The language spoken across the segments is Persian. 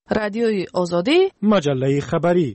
رادیوی آزادی، مجله خبری.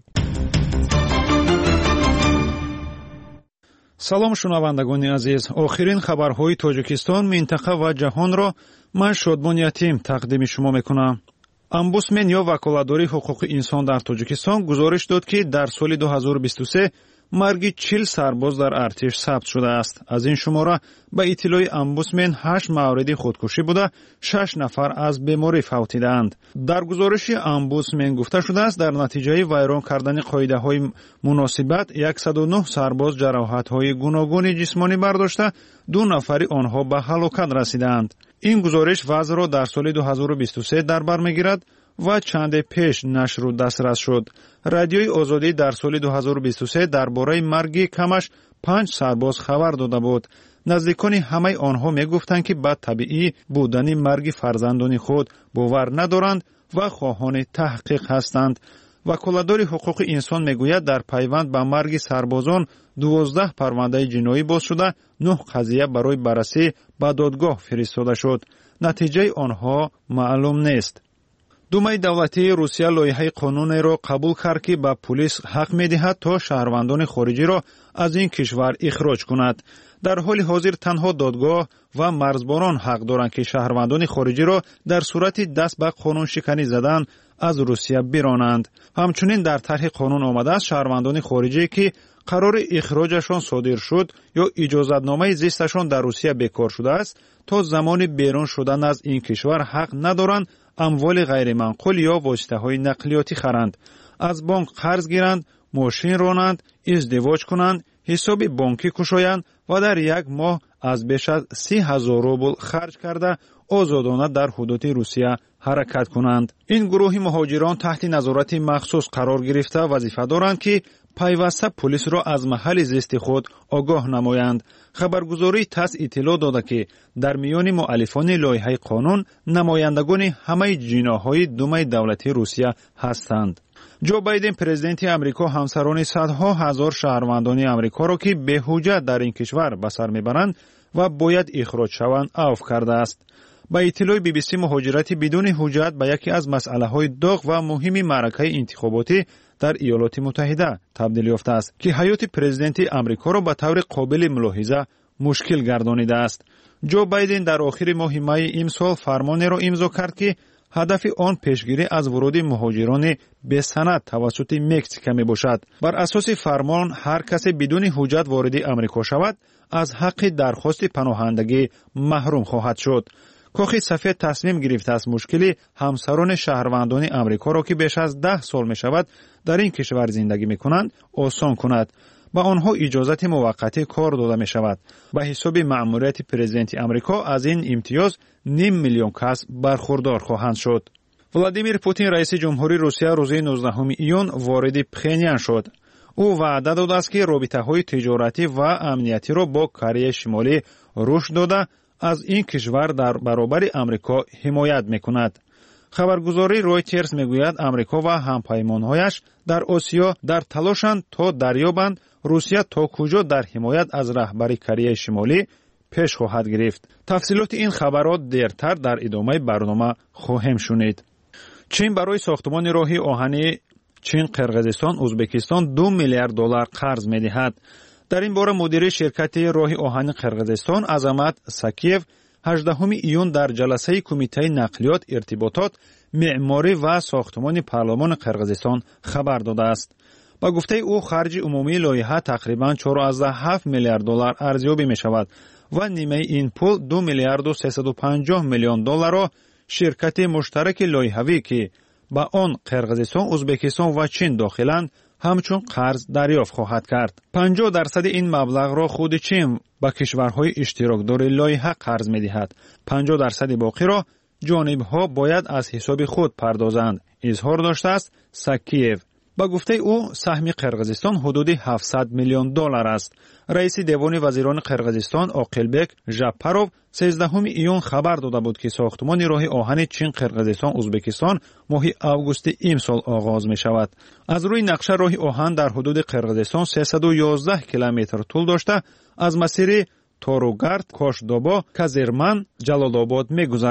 سلام شنوندگان عزیز. آخرین خبرهای تاجیکستان، منطقه و جهان را من شادمان یتیم تقدیم شما میکنم. امبودسمن یا وکالتداری حقوق انسان در تاجیکستان گزارش داد که در سال 2023 مرگ 40 سرباز در ارتش ثبت شده است. از این شماره به اطلاع امبودسمن 8 مورد خودکشی بوده، 6 نفر از بیماری فوتیدند. در گزارش امبودسمن گفته شده است در نتیجه ویران کردن قاعده های مناسبت 109 سرباز جراحت های گوناگون جسمانی برداشته، 2 نفر آنها به هلاکت رسیدند. این گزارش وضع را در سال 2023 در بر میگیرد و چند پیش نشر و دسترس شد. رادیوی آزادی در سال 2023 درباره مرگ کمش 5 سرباز خبر داده بود. نزدیکان همه آنها می گفتند که بد طبیعی بودن مرگ فرزندان خود باور ندارند و خواهان تحقیق هستند. وکالتدار حقوق انسان میگوید در پیوند به مرگ سربازان 12 پرونده جنایی باز شده، 9 قضیه برای بررسی به دادگاه فرستاده شد. نتیجه آنها معلوم نیست. دومای دولتی روسیه لایحه قانونی را قبول کرد که به پلیس حق می‌دهد تا شهروندان خارجی را از این کشور اخراج کند. در حال حاضر تنها دادگاه و مرزبانان حق دارند که شهروندان خارجی را در صورت دست به قانون شکنی زدن از روسیه برانند. همچنین در طرح قانون آمده است شهروندان خارجی که قرار اخراجشان صادر شد یا اجازتنامه زیستشان در روسیه بیکار شده است تا زمان بیرون شدن از این کشور حق ندارند اموال غیر منقول یا واسطه های نقلیاتی خرند، از بانک قرض گیرند، ماشین رانند، ازدواج کنند، حساب بانکی کشایند و در یک ماه از بیش از 30,000 روبل خرج کرده آزادانه در حدود روسیه حرکت کنند. این گروه مهاجران تحت نظارت مخصوص قرار گرفته وظیفه دارند که پیوسته پلیس را از محل زیست خود آگاه نمایند. خبرگزاری تاس اطلاع داده که در میان مؤلفان لایحه قانون نمایندگان همه جناح‌های دومای دولتی روسیه هستند. جو بایدن پرزیدنت امریکا همسران صدها هزار شهروندان امریکا را که به حجت در این کشور به سر میبرند و باید اخراج شوند عفو کرده است. با اطلاع BBC مهاجرت بدون حجت به یکی از مسئله‌های داغ و مهم معرکه انتخاباتی در ایالات متحده تبدیل یافته است که حیات پرزیدنت امریکا را به طور قابل ملاحظه مشکل گردانیده است. جو بایدن در آخر ماه می امسال فرمانی را امضا کرد که هدف آن پیشگیری از ورود مهاجران به سند توسط مکزیک می باشد. بر اساس فرمان هر کسی بدون حجت وارد امریکا شود از حق درخواست پناهندگی محروم خواهد شد. کاخ سفید تصمیم گرفته است مشکل همسران شهروندان امریکا را که بیش از 10 سال می شود در این کشور زندگی می کنند آسان کند. با آنها اجازت موقتی کار داده می شود. به حساب مأموریت پرزیدنت امریکا از این امتیاز 500,000 کس برخوردار خواهند شد. ولادیمیر پوتین رئیس جمهوری روسیه روز 19 ایون وارد پخینیان شد. او وعده داده است که رابطه‌های تجارتی و امنیتی را با کره شمالی رشد داده از این کشور در برابر امریکا حمایت می‌کند. خبرگزاری رویترز میگوید امریکا و همپیمان‌هایش در آسیا در تلاشند تا دریابند روسیه تا کجا در حمایت از رهبری کره شمالی پیش خواهد گرفت. تفصیلات این خبرات دیرتر در ادامه برنامه خواهیم شنید. چین برای ساختمان راه آهنی چین، قرقیزستان، ازبکستان 2 میلیارد دلار قرض می‌دهد. در این باره مدیر شرکت راه آهن قرقیزستان عظمت سکیف 18 ایون در جلسه کمیته نقلیات، ارتباطات، معماری و ساختمان پارلمان قرقیزستان خبر داده است. با گفته او خرج عمومی لایحه تقریباً 4.7 میلیارد دلار ارزیابی می شود و نیمه این پول 2 میلیارد و 350 میلیون دلار را شرکت مشترک لایحه‌ای که با آن قرقیزستان، ازبکستان و چین داخلند همچون قرض دریافت خواهد کرد. 50% این مبلغ را خود چین با کشورهای اشتراکدار لایحه قرض می‌دهد. 50% باقی را جانب‌ها باید از حساب خود پردازند. اظهار داشته است سکیف. با گفته او سهم قرقیزستان حدود 700 میلیون دلار است. رئیس دیوان وزیران قرقیزستان عاقلبک ژاپاروف 13 ایون خبر داده بود که ساختمان راه آهن چین، قرقیزستان، ازبکستان ماه اوگوست امسال آغاز می شود. از روی نقشه راه آهن در حدود قرقیزستان 311 کیلومتر طول داشته از مسیر توروگارد، کوشدوبو، کازرمن، جلال‌آباد می‌گذرد.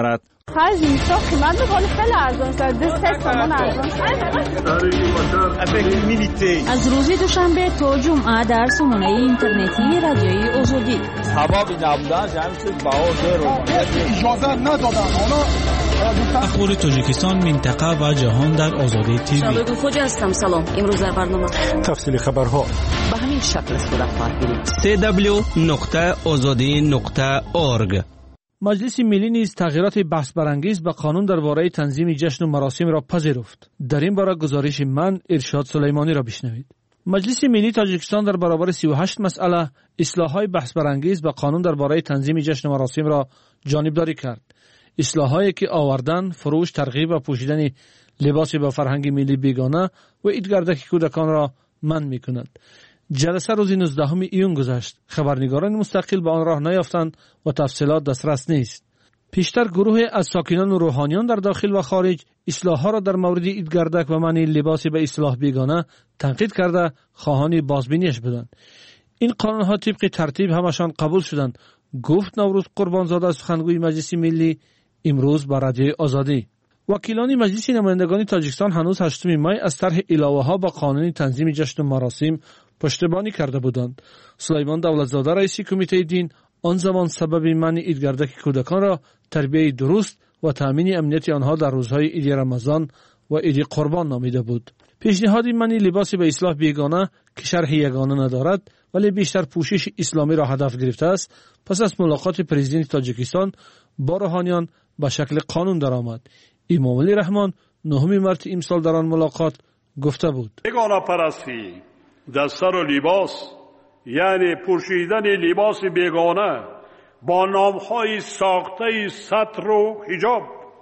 خرج میشه قیمت ولی خیلی ارزان است. 3 تومان ارزان است. از روز دوشنبه تا جمعه در سامانه اینترنتی رادیوی آزادی. سبب نبودن جمعیت باور رو اجازه ندادن. اخبار تاجیکستان، منطقه و جهان در آزادی تیوی. شالوی خوجا هستم. سلام. امروز در برنامه تفصیل خبرها به همین شکل صورت خواهد گرفت. www.azadi.org. مجلس ملی نیز تغییرات بحث برانگیز به قانون درباره تنظیم جشن و مراسم را پذیرفت. در این باره گزارش من ارشاد سلیمانی را بشنوید. مجلس ملی تاجیکستان در برابر 38 مسئله اصلاح‌های بحث برانگیز به قانون درباره تنظیم جشن و مراسم را جانبداری کرد. اصلاح‌هایی که آوردن، فروش، ترغیب و پوشیدن لباس با فرهنگ ملی بیگانه و ایدگردک کودکان را منع می‌کند. جلسه روز 19 ایون گذشت. خبرنگاران مستقل به آن راه نیافتند و تفصیلات دسترس نیست. پیشتر گروه از ساکنان و روحانیان در داخل و خارج اصلاح‌ها را در مورد ایدگردک و منع لباس به اصطلاح بیگانه تنقید کرده خواهان بازبینیش بودند. این قانون‌ها طبق ترتیب همشان قبول شدند، گفت نوروز قربانزاده سخنگوی مجلس ملی امروز با رادیوی آزادی. وکیلان مجلس نمایندگان تاجیکستان هنوز 8 می از طرح علاوه‌ها با قانون تنظیم جشن و مراسم پشتیبانی کرده بودند. سلیمان دولتزاده رئیس کمیته دین آن زمان سبب منع ایدگردک کودکان را تربیت درست و تامین امنیت آنها در روزهای عید رمضان و عید قربان نامیده بود. پیشنهاد منع لباس به اصطلاح بیگانه که شرح یگانه ندارد ولی بیشتر پوشش اسلامی را هدف گرفته است، پس از ملاقات پرزیدنت تاجیکستان با روحانیان به شکل قانون درآمد. امام علی رحمان 9 مارس امسال در آن ملاقات گفته بود: بیگانه پرستی در سر و لباس، یعنی پوشیدن لباس بیگانه با نامهای ساخته ستر و حجاب،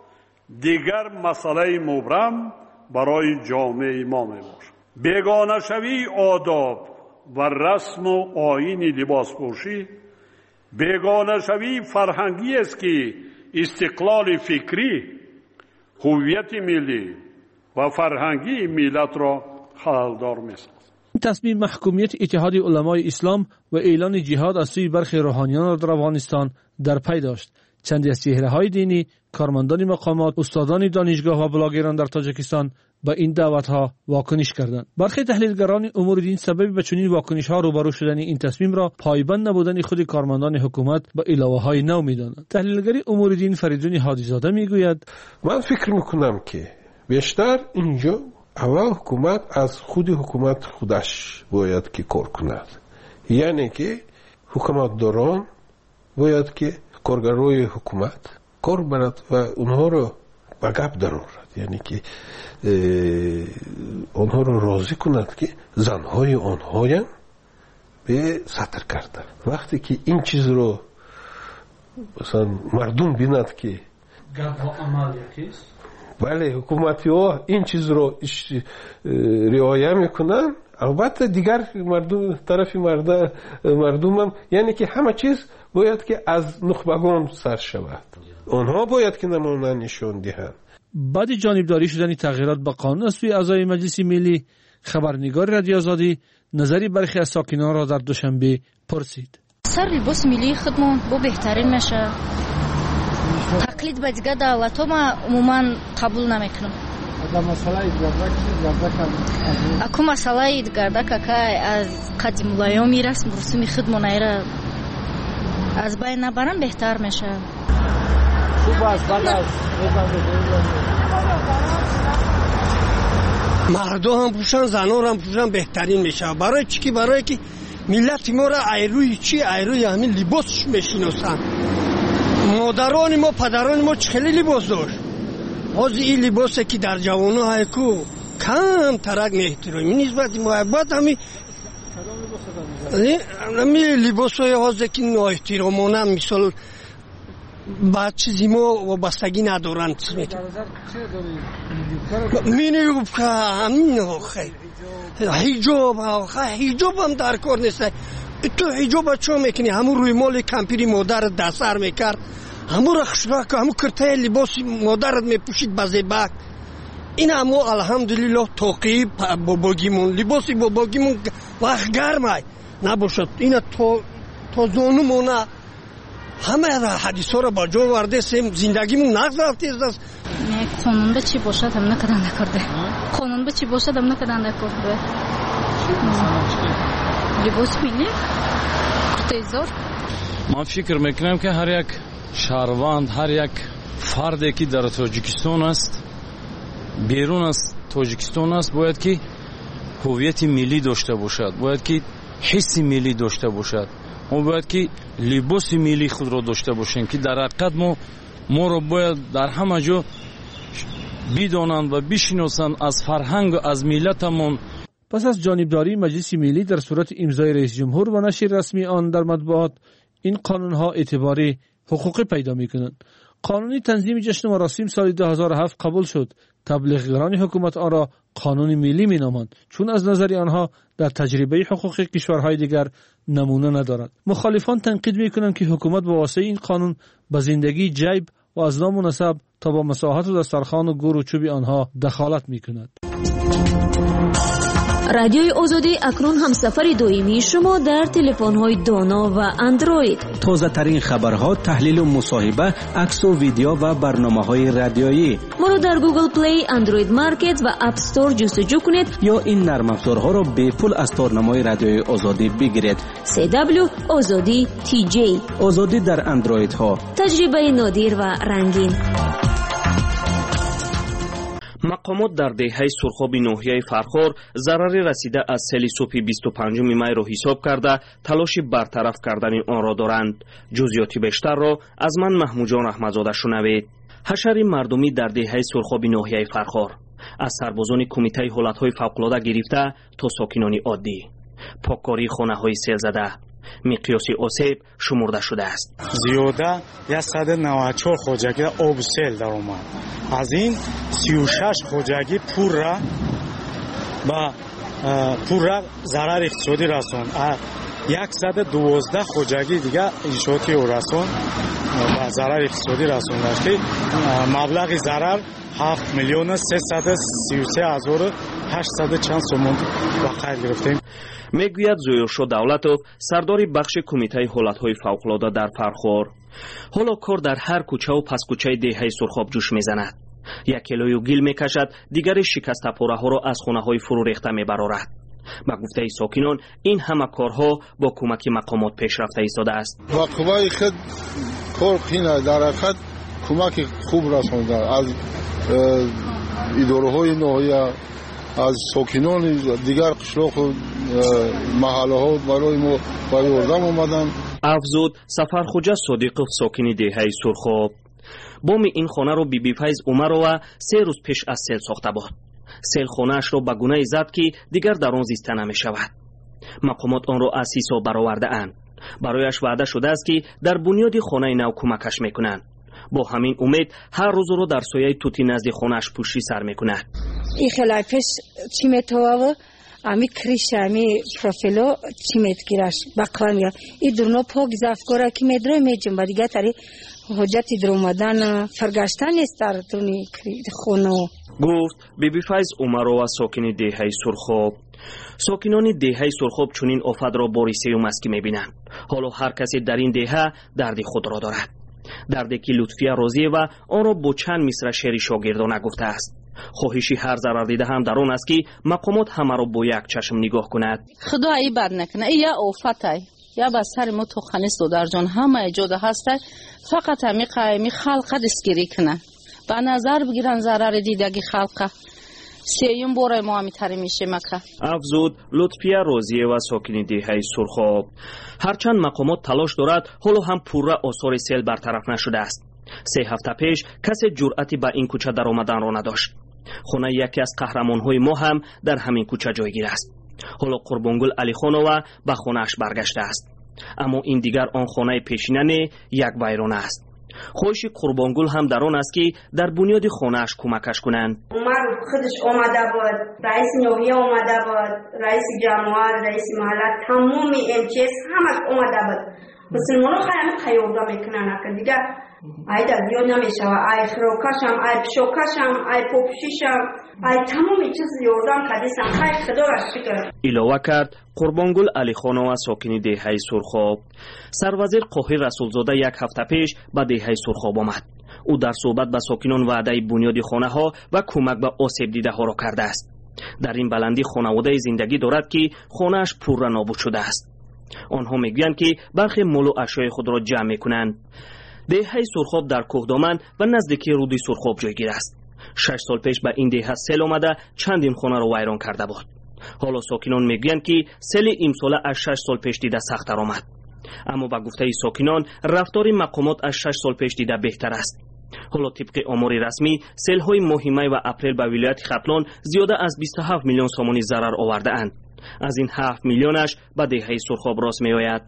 دیگر مسئله مبرم برای جامعه ما میباشد. بیگانه شوی آداب و رسم و آیین لباس پوشی، بیگانه شوی فرهنگی است که استقلال فکری، هویت ملی و فرهنگی ملت را خلل‌دار می‌سازد. تصمیم محکومیت اتحاد علمای اسلام و اعلان جهاد از سوی برخی روحانیان در افغانستان در پی داشت. چندی از چهره‌های دینی، کارمندان مقامات، استادان دانشگاه و بلاگران در تاجیکستان با این دعوت‌ها واکنش کردند. برخی تحلیلگران امور دین سبب به چنین واکنش‌ها روبرو شدن این تصمیم را پایبند نبودن خود کارمندان حکومت با علاوه‌های نو می‌دانند. تحلیلگر امور دین فریدون هادیزاده میگوید: من فکر می‌کنم که بیشتر اینجا اول حکومت از خود حکومت خودش باید که کار کند. یعنی که حکومت داران باید که کارگرای حکومت کار برد و اونها رو به گپ درآورد. یعنی که آنها رو راضی کند که زنهای آنها به سطر کردن. وقتی که این چیز رو مثلا مردم بیند که گپ و عمل یکیست، بله حکومتی ها این چیز رو رعایت میکنن، البته دیگر مردم طرف مردم هم، یعنی که همه چیز باید که از نخبگان سر شود. آنها باید که نمونه نشان دهند. بعد جانبداری شدن تغییرات با قانون از سوی اعضای مجلس ملی، خبرنگار رادیو آزادی نظری برخی از ساکنان را در دوشنبه پرسید. سر لباس ملی خودمون با بهترین میشه. تقلید به دیگه دولت ها ما عموما قبول نمیکنم. اکو مسئله ایدگردک که از قدیم الایام رسم رسوم خودمون ایره از بین نبرن بهتر میشه. مردم هم پوشن، زنان هم پوشن بهترین میشه. برای چی؟ که برای که ملت ما را ایروی چی؟ ایروی همین لباسش میشناسن. مادران ما، پدران ما چه خیلی لباس داشت. از این لباسه که در جوانو هایکو کم ترک نهترامی نسبت محبت همین لباس های هازه که ناحترامانه مثال بعد چیزی ما وابستگی ندارن. مینه که همین خیلی حجاب هم در کار نیست. تو حجاب چه میکنی؟ همون روی مال کمپیری مادر دستر میکرد، همون رخشبه که همون کرته لباس مادرت میپوشید بزیبک. این همون الحمدلله توقیب باباگیمون، لباسی باباگیمون وقت گرمه نباشد. این تا زانومونه همه حدیث ها را با جا ورده سیم زندگیمون نقض رفته است. قانون به چی باشد هم نکردن نکرده. قانون به چی باشد هم نکردن نکرده. لباس ملی تیزار. من فکر میکنم که هر یک شهروند، هر یک فردی که در تاجیکستان است، بیرون از تاجیکستان است، باید که هویت ملی داشته باشد، باید که حس ملی داشته باشد، ما باید که لباس ملی خود را داشته باشیم که در حقیقت ما را باید در همه جا بدانند و بشناسند از فرهنگ و از ملتمان. پس از جانبداری مجلس ملی در صورت امضای رئیس جمهور و نشر رسمی آن در مطبوعات، این قانون‌ها اعتباری حقوقی پیدا می‌کنند. قانون تنظیم جشن و مراسم سال 2007 قبول شد. تبلیغگران حکومت آن را قانون ملی می‌نامند، چون از نظر آنها در تجربه حقوقی کشورهای دیگر نمونه ندارد. مخالفان تنقید می‌کنند که حکومت با واسطه این قانون به زندگی جیب و از نامناسب تا با مساحت و دسترخوان و گور و چوب آنها دخالت می‌کند. رادیوی آزادی اکنون هم سفر دائمی شما در تلفن‌های دانا و اندروید. تازه ترین خبرها، تحلیل و مصاحبه، عکس و ویدیو و برنامه‌های رادیویی. ما را در گوگل پلی، اندروید مارکت و اپ استور جستجو کنید یا این نرم افزارها را به پول از تارنمای رادیوی آزادی بگیرید. CW آزادی TJ. آزادی در اندروید ها. تجربه نادر و رنگین. مقامات در دهه سرخاب ناحیه فرخار ضرری رسیده از سیل صبح 25 می را حساب کرده تلاش برطرف کردن آن را دارند. جزئیات بیشتر را از من محمود جان احمدزاده شنوید. حشر مردمی در دهه سرخاب ناحیه فرخار از سربازان کمیته حالت‌های فوق‌العاده گرفته تا ساکنان عادی، پاککاری خانه‌های سیل زده، مقیاس آسیب شمرده شده است. زیاده 194 خوجگی آب سیل در آمد. از این 36 خوجگی پور را ضرر اقتصادی رساند. 112 خوجگی دیگه انشاءاتی رساند و ضرر اقتصادی رساند که مبلغ ضرر 7,333,800 چند سوم وقت گرفتیم. میگوید زویرشو دولتوف، سردار بخش کمیته حالت‌های فوق‌العاده در فرخار. حالا کار در هر کوچه و پس کوچه دهه سرخاب جوش میزند. یک لایو گیل میکشد، دیگر شکسته پاره‌ها را از خانه‌های فرو ریخته میبرارد. با گفته ساکنان این همه کارها با کمک مقامات پیشرفته ایستاده است. با قوای خود کار خیلی در حقیقت کمک خوب رسانده از اداره‌های ناحیه، از ساکنان دیگر قشلاق و محله ها برای ما برای اردم آمدن. افزود سفرخوجه صادقов ساکن دهه سرخاب. بام این خانه را بیبی فیض عمرова 3 روز پیش از سیل ساخته بود. سیل خانه‌اش را به گونه‌ای زد که دیگر در آن زیسته نمی‌شود. مقامات آن را از حساب برآورده اند. برایش وعده شده است که در بنیاد خانه نو کمکش می‌کنند. با همین امید هر روز رو در سایه توتی نزد خانه‌اش پوشی سر می‌کند. این خلافش چی میتواه امی کریش امی پروفیلو چی میتگیرش بقوان یا این درنا پاک زفگاره که میدره میجم و دیگه تاری حجتی در اومدن فرگشتن نیست در دونی خونو. گفت بیبی فیض عمرova ساکن دهه سرخاب. ساکنان دهه سرخاب چنین آفت را بار سیوم است که میبینند. حالا هر کسی در این دهه درد خود را دارد. دردی که لطفیه رازیه و آن را با چند مصرع شعر شاگردانه گفته است. خواهشی هر ضرر دیده هم در آن است که مقامات همه را با یک چشم نگاه کند. خدا ای بد نکنه، ای یا آفته یا به سر ما تو خنیست و در جان همه ایجاده هسته، فقط همی قایمی خلقه دستگیری کنن به نظر بگیرن ضرر دیدگی خلقه. سیوم باره ما همی تری میشه مکه. افزود لطفیه رازیه و ساکن دهه سرخاب. هرچند مقامات تلاش دارد، حالا هم پوره آثار سیل برطرف نشده است. 3 هفته پیش کسی جرأتی به این کوچه در آمدن را نداشت. خانه یکی از قهرمان‌های ما هم در همین کوچه جایگیر است. حالا قربانگل علی خانووا به خانه‌اش برگشته است. اما این دیگر آن خانه پیشینه یک ویرانه است. خواهش قربانگل هم در آن است که در بنیاد خانه‌اش کمکش کنند. عمر خودش آمده بود، رئیس ناحیه آمده بود، رئیس جماعت، رئیس محله، تمام MTS همش آمده بود. مسلمان‌ها خیلی قیاده میکنن که دیگه ای دزدیان نمیشه و ای خروکشم ای پشوکشم ای پوپشیشم ای تمام چیز یوردم کدیسم خیلی خدا را شکر. ایلاوه کرد قربانگل علیخانова ساکنی دهه سرخاب. سروزیر قاهر رسولزاده یک هفته پیش به دهه سرخاب آمد. او در صحبت به ساکنان وعده بنیاد خانه ها و کمک به آسیب دیده ها را کرده است. در این بلندی خانواده زندگی دارد که خانه‌اش پور نابود شده است. آنها میگویند که برخی مال و اشیاء خود را جمع میکنند. دهه سرخاب در کوهدامن و نزدیکی رود سرخاب جایگیر است. 6 سال پیش به این دهه سیل آمده چندین خانه را ویران کرده بود. حالا ساکنان میگویند که سیل امساله از 6 سال پیش دیده سخت‌تر آمد. اما با گفته ساکنان رفتار مقامات از 6 سال پیش دیده بهتر است. حالا طبق آمار رسمی سیل‌های ماه می و اپریل به ولایت ختلان زیاده از 27 میلیون سامانی ضرر آورده اند. از این 7 میلیونش به دهه سرخاب راست می آید.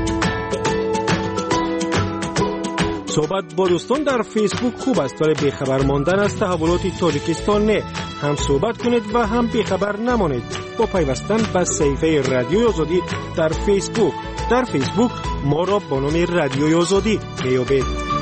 صحبت با دوستان در فیسبوک خوب است ولی بیخبر ماندن از تحولات تاجیکستان نه. هم صحبت کنید و هم بیخبر نمانید با پیوستن به صفحه رادیوی آزادی در فیسبوک. در فیسبوک ما را با نام رادیوی آزادی میابید.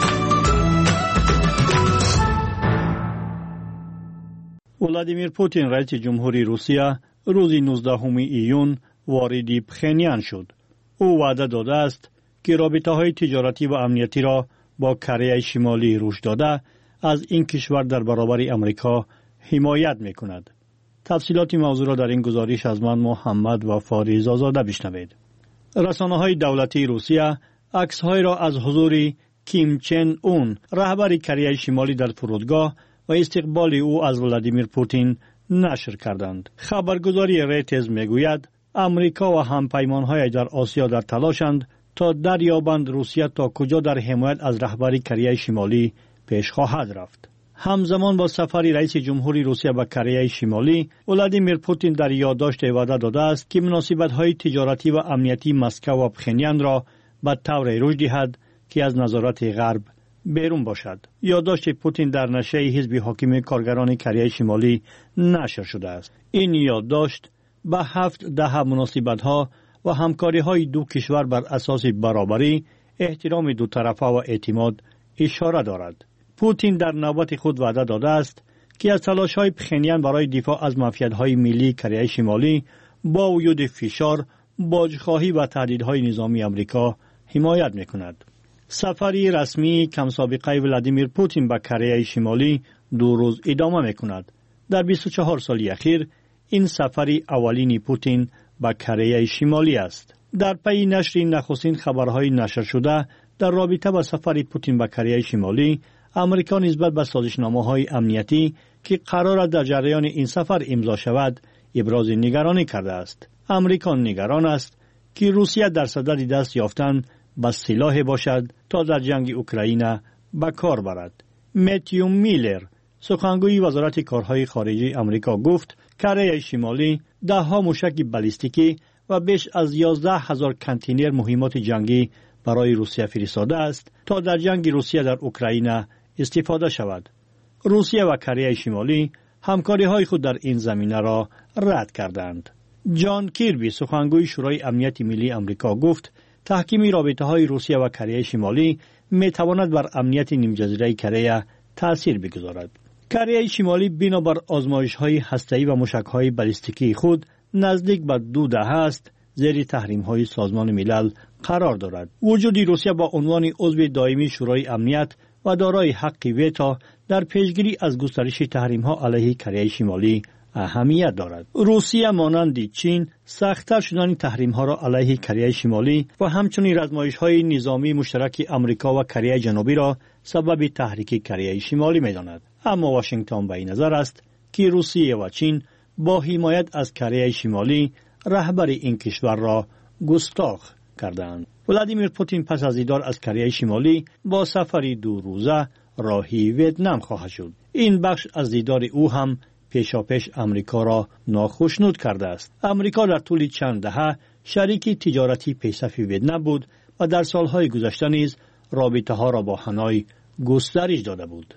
ولادیمیر پوتین رئیس جمهوری روسیه روز 19 ایون وارد پخنیان شد. او وعده داده است که رابطه‌های تجارتی و امنیتی را با کره شمالی رشد داده از این کشور در برابر امریکا حمایت می‌کند. تفصیلات موضوع را در این گزارش از من محمد و فاریز آزاده بشنوید. رسانه‌های دولتی روسیه عکس‌های را از حضور کیم چن اون رهبر کره شمالی در فرودگاه و استقبال او از ولادیمیر پوتین نشر کردند. خبرگزاری ریترز میگوید امریکا و همپیمان‌های در آسیا در تلاشند تا دریابند روسیه تا کجا در حمایت از رهبر کره شمالی پیش خواهد رفت. همزمان با سفر رئیس جمهوری روسیه به کره شمالی، ولادیمیر پوتین در یادداشت وعده داده است که مناسبت‌های تجارتی و امنیتی مسکو و پخنیان را به طور رشد دهد که از نظارت غرب بیرون باشد. یادداشت پوتین در نشریه حزب حاکم کارگران کره شمالی نشر شده است. این یادداشت به 7 دهه مناسبت‌ها و همکاری‌های دو کشور بر اساس برابری، احترام دو طرفه و اعتماد اشاره دارد. پوتین در نوبت خود وعده داده است که از تلاش‌های پخنیان برای دفاع از منفعت‌های ملی کره شمالی با وجود فشار، باجخواهی و تهدیدهای نظامی آمریکا حمایت می‌کند. سفری رسمی کم سابقه ولادیمیر پوتین به کره شمالی 2 روز ادامه می‌کند. در 24 سال اخیر این سفری اولین پوتین به کره شمالی است. در پی نشر نخستین خبرهای نشر شده در رابطه با سفر پوتین به کره شمالی، امریکا نسبت به سازشنامه‌های امنیتی که قرار است در جریان این سفر امضا شود، ابراز نگرانی کرده است. امریکا نگران است که روسیه در صدد دست یافتن به سلاح باشد تا در جنگ اوکراین به کار برد. متیو میلر، سخنگوی وزارت کارهای خارجه امریکا گفت کره شمالی 10 موشک بالیستیکی و بیش از 11,000 کانتینر مهمات جنگی برای روسیه فرستاده است تا در جنگ روسیه در اوکراین استفاده شود. روسیه و کره شمالی همکاری‌های خود در این زمینه را رد کردند. جان کیربی، سخنگوی شورای امنیت ملی امریکا گفت تحکیم رابطه‌های روسیه و کره شمالی می‌تواند بر امنیت نیمجزیره کره تأثیر بگذارد. کره شمالی بنابر آزمایش‌های هسته‌ای و موشک‌های بالیستیکی خود نزدیک به 2 دهه است زیر تحریم‌های سازمان ملل قرار دارد. وجود روسیه با عنوان عضو دائمی شورای امنیت و دارای حق ویتو در پیشگیری از گسترش تحریم‌ها علیه کره شمالی اهمیت دارد. روسیه مانند چین سخت‌تر شدن تحریم‌ها را علیه کره شمالی و همچنین آزمایش‌های نظامی مشترک آمریکا و کره جنوبی را سبب تحریک کره شمالی می‌داند. اما واشنگتن به این نظر است که روسیه و چین با حمایت از کره شمالی رهبر این کشور را گستاخ کردند. ولادیمیر پوتین پس از دیدار از کره شمالی با سفری 2 روزه راهی ویتنام خواهد شد. این بخش از دیدار او هم پیشاپیش امریکا را ناخوشنود کرده است. امریکا در طول چند دهه شریک تجارتی پیشرفت ویتنام بود و در سالهای گذشته نیز رابطه‌ها را با هانوی گسترش داده بود.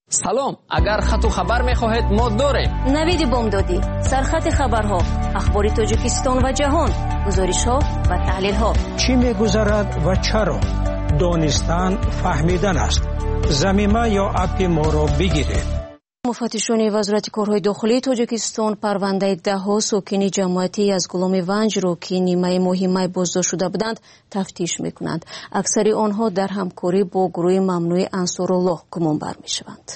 سلام، اگر خط و خبر می‌خواهید ما داریم. نوید بامدادی، سرخط خبرها، اخبار تاجیکستان و جهان، گزارش‌ها و تحلیل‌ها. چی می‌گذرد و چرا؟ دانستن فهمیدن است. ضمیمه یا اپ ما را بگیرید. مفتشان وزارت کارهای داخلی تاجیکستان پرونده 10 ساکن جماعتی از گلوم ونج را که نیمه ماه بازداشت شده بودند تفتیش می‌کنند. اکثر آنها در همکاری با گروه ممنوع انصارالله گمان بر می‌شوند.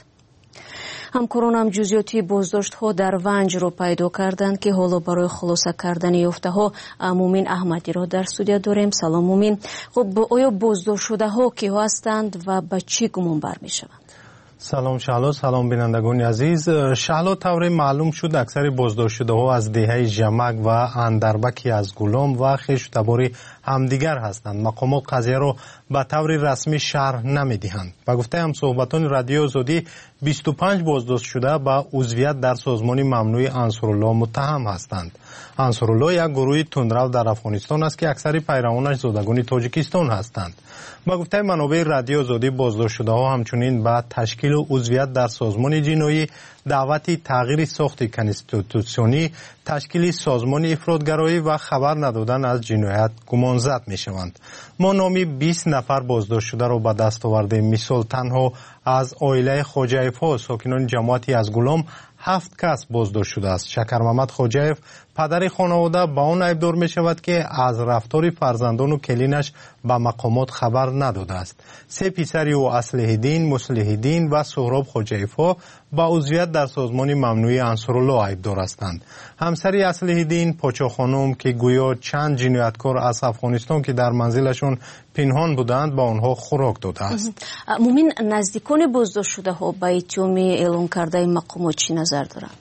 همکاران هم جزئیات بازداشت‌ها در ونج را پیدا کردند که حالا برای خلاصه کردن یافته‌ها مومین احمدی را در استودیو داریم. سلام مومین. خب آیا بازداشت شده‌ها کی‌ها هستند و به چی گمان بر می‌شوند؟ سلام شهلا، سلام بینندگان عزیز. شهلا، طور معلوم شد اکثر بازداشت شده ها از دهه جمک و اندربکی از گلوم و خویشتبار همدیگر هستند. مقامات قضیه را به طور رسمی شرح نمیدهند. با گفته هم صحبتان رادیو آزادی 25 بازداشت شده به عضویت در سازمان ممنوع انصارالله متهم هستند. انصارالله یک گروه تندرو در افغانستان است که اکثر پیروانش زادگان تاجیکستان هستند. با گفته منابع رادیو آزادی بازداشت شده ها همچنین به تشکیل و عضویت در سازمان جنایی، دعوت تغییر ساخت کنستیتوسیونی، تشکیل سازمان افراطگرایی و خبر ندادن از جنایت گمانزد می شوند. ما نامی 20 نفر بازداشت شده را به دست آورده. مثال تنها از عائله خوجایف‌ها ساکنان جماعتی از گلوم 7 کس بازداشت شده است. شکر محمد خوجایف پدر خانواده با آن ایبدار می شود که از رفتار فرزندان و کلینش به مقامات خبر نداده است. 3 پسر او اصلح دین، مصلح دین و سهراب خوجایف‌ها با عضویت در سازمان ممنوع انصارالله ایبدار هستند. همسری اصلح دین، پاچا خانم که گویا چند جنایتکار از افغانستان که در منزلشون پنهان بودند با آنها خوراک داده است. مومین، نزدیکان بازداشت شده ها به اتهام اعلام کرده مقامات چی نظر دارند؟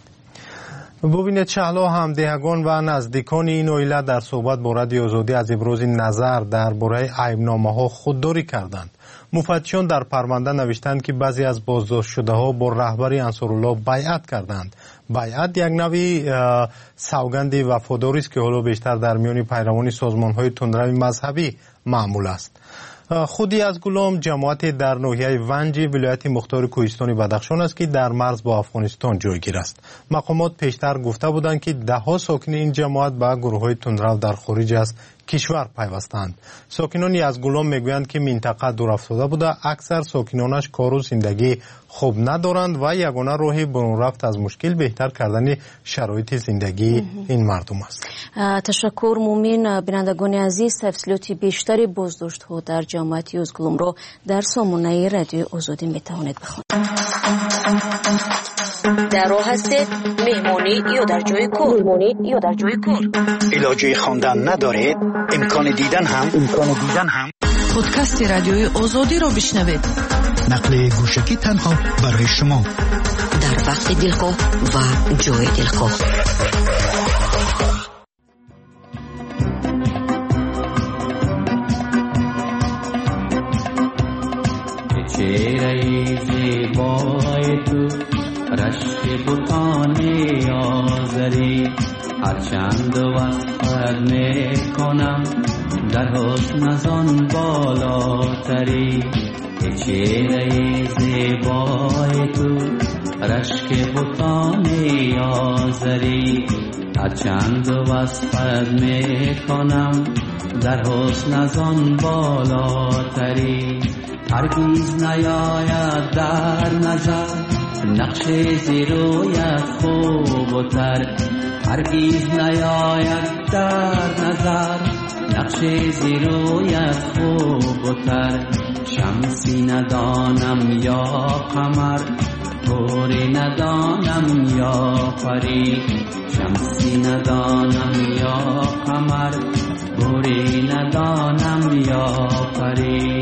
ببینید شهلا، همدهگان و نزدیکان این عائله در صحبت با رادیو آزادی از ابراز نظر درباره عیبنامه ها خودداری کردند. مفتشان در پرونده نوشتند که بعضی از بازداشت شده ها با رهبر انصارالله بیعت کردند. بیعت یک نوعی سوگند وفاداری است که حالا بیشتر در میان پیروان سازمان های تندرو مذهبی معمول است. خودی از گلوم جماعت در ناحیه ونج ولایت مختار کوهستان بدخشان است که در مرز با افغانستان جایگیر است. مقامات پیشتر گفته بودند که 10 ساکن این جماعت به گروه‌های تندرو در خارج از کشور پیوستند. ساکنانی از گلوم میگویند که منطقه دور افتاده بوده، اکثر ساکنانش کار و زندگی خوب ندارند و یگانه راه برون رفت از مشکل بهتر کردن شرایط زندگی این مردم است. تشکر مومین. بینندگان عزیز، تفصیلات بیشتری بازداشت‌ها در جماعتی از گلوم را در سامانه رادیو آزادی میتوانید بخوانید. در راه هستید، مهمانی یا در جای کار. علاجه خواندن ندارید، امکان دیدن هم. پادکست رادیوی آزادی را بشنوید. نقل گوشکی تنها برای شما در وقت دلخواه و جای دلخواه. چهره زیبای تو رشک بوتان آزری، هرچند وصفت میکنم در حسن ازان بالاتری. چهره زیبای تو رشک بوتان آزری، هرچند وصفت میکنم در حسن ازان بالاتری. هرگز نیاید در نظر نقش زیرویت خوب و تر، هرگز نیاید در نظر نقش زیرویت خوب و تر. شمسی ندانم یا قمر، طوری ندانم یا پری. شمسی ندانم یا قمر، طوری ندانم یا پری.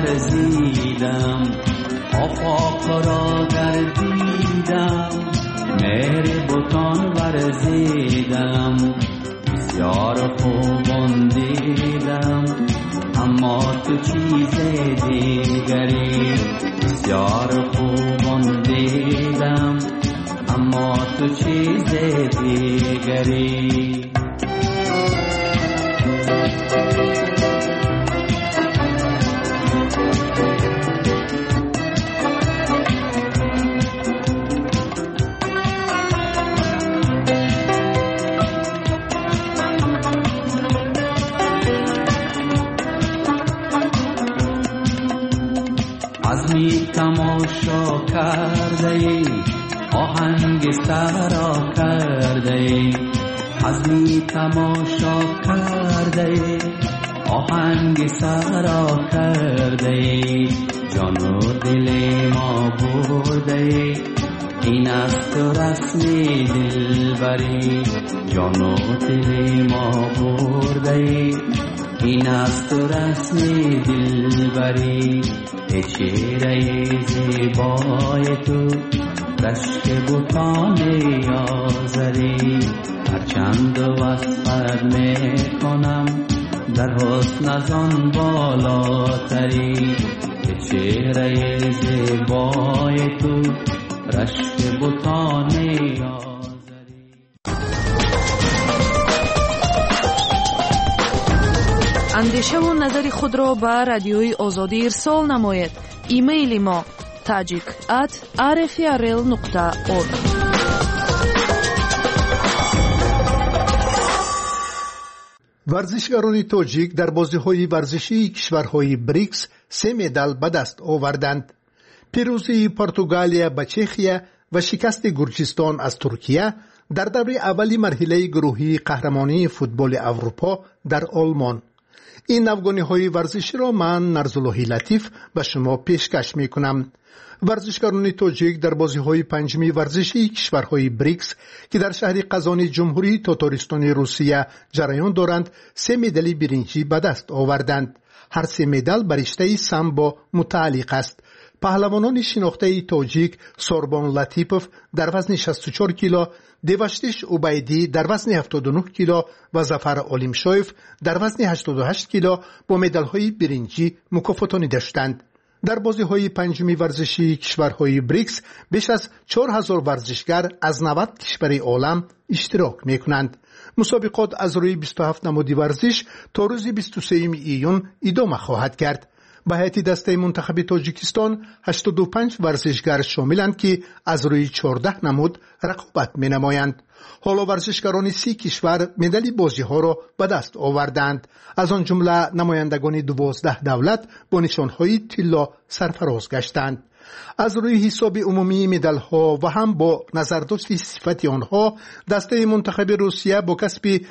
ورزیدم آفاق را گردیدم مهر بتان ورزیدم بسیار خوبان دیدم اما تو چیز دیگری بسیار خوبان دیدم اما تو چیز دیگری عزمی تماشا کرده ای آهنگ سرا کرده ای عزمی تماشا کرده ای آهنگ سرا کرده ای جان و دل ما برده ای این است رسم دلبری جان و دل ما برده ای این است رسم دلبری ای چهره زیبای تو رشک بتان آزری هرچند وصفت میکنم در حسن از آن بالاتری ای چهره زیبای تو رشک بتان آزری. اندیشه و نظر خود را به رادیوی آزادی ارسال نماید. ایمیل ما tajik@rfrl.org. ورزشکاران تاجیک در بازی‌های ورزشی کشورهای بریکس 3 مدال به دست آوردند. پیروزی پرتغالیا به چخیا و شکست گرجستان از ترکیه در دوره اولی مرحله گروهی قهرمانی فوتبال اروپا در آلمان. این نوگانی‌های ورزشی را من نرزاللهی لطیف به شما پیشکش می‌کنم. ورزشکاران تاجیک در بازی‌های پنجمی ورزشی کشورهای بریکس که در شهر قزان جمهوری تاتارستان روسیه جریان دارند 3 مدال برنجی به دست آوردند. هر 3 مدال به رشته سامبو متعلق است. پهلوانان شناخته تاجیک سوربان لطیپوف در وزن 64 کیلو، دیوشتیش عبیدی در وزن 79 کیلو و ظفر علیمشایف در وزن 88 کیلو با مدال‌های برنجی مکافاتانی داشتند. در بازی‌های پنجمی ورزشی کشورهای بریکس بیش از 4000 ورزشگر از 90 کشور عالم اشتراک می‌کنند. مسابقات از روی 27 نماد ورزش تا روز 23 ایون ادامه خواهد کرد. به هیئت دسته منتخب تاجیکستان 85 ورزشگر شاملند که از روی 14 نماد رقابت می‌نمایند. حالا ورزشکاران 30 کشور مدال بازی‌ها را به دست آوردند. از آن جمله نمایندگان 12 دولت با نشان‌های طلا سرفراز گشتند. از روی حساب عمومی مدال‌ها و هم با نظرداشت صفت آنها دسته منتخب روسیه با کسب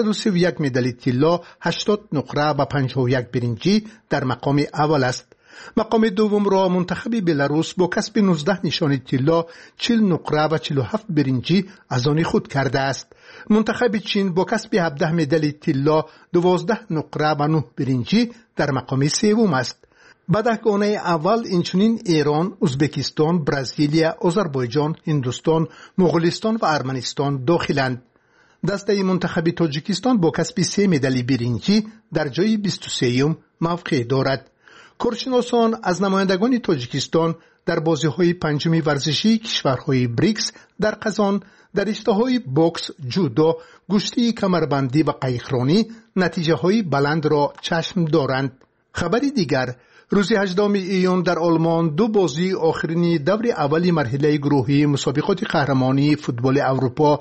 131 مدال طلا، 80 نقره و 51 برنجی در مقام اول است. مقام دوم را منتخب بلاروس با کسب 19 نشان طلا، 40 نقره و 47 برنجی از آن خود کرده است. منتخب چین با کسب 17 مدال طلا، 12 نقره و 9 برنجی در مقام سوم است. به دهگانه اول اینچنین ایران، ازبکستان، برزیلیا، آذربایجان، هندوستان، مغولستان و ارمنستان داخلند. دسته منتخب تاجیکستان با کسب 3 مدال برنجی در جای 23 موقع دارد. کارشناسان از نمایندگان تاجیکستان در بازی‌های پنجمی ورزشی کشورهای بریکس در قزان در رشته‌های بوکس، جودو، گشتی کمربندی و قایقرانی نتیجه‌های بلند را چشم دارند. خبری دیگر، روز 18 ایون در آلمان 2 بازی آخرین دور اولی مرحله گروهی مسابقات قهرمانی فوتبال اروپا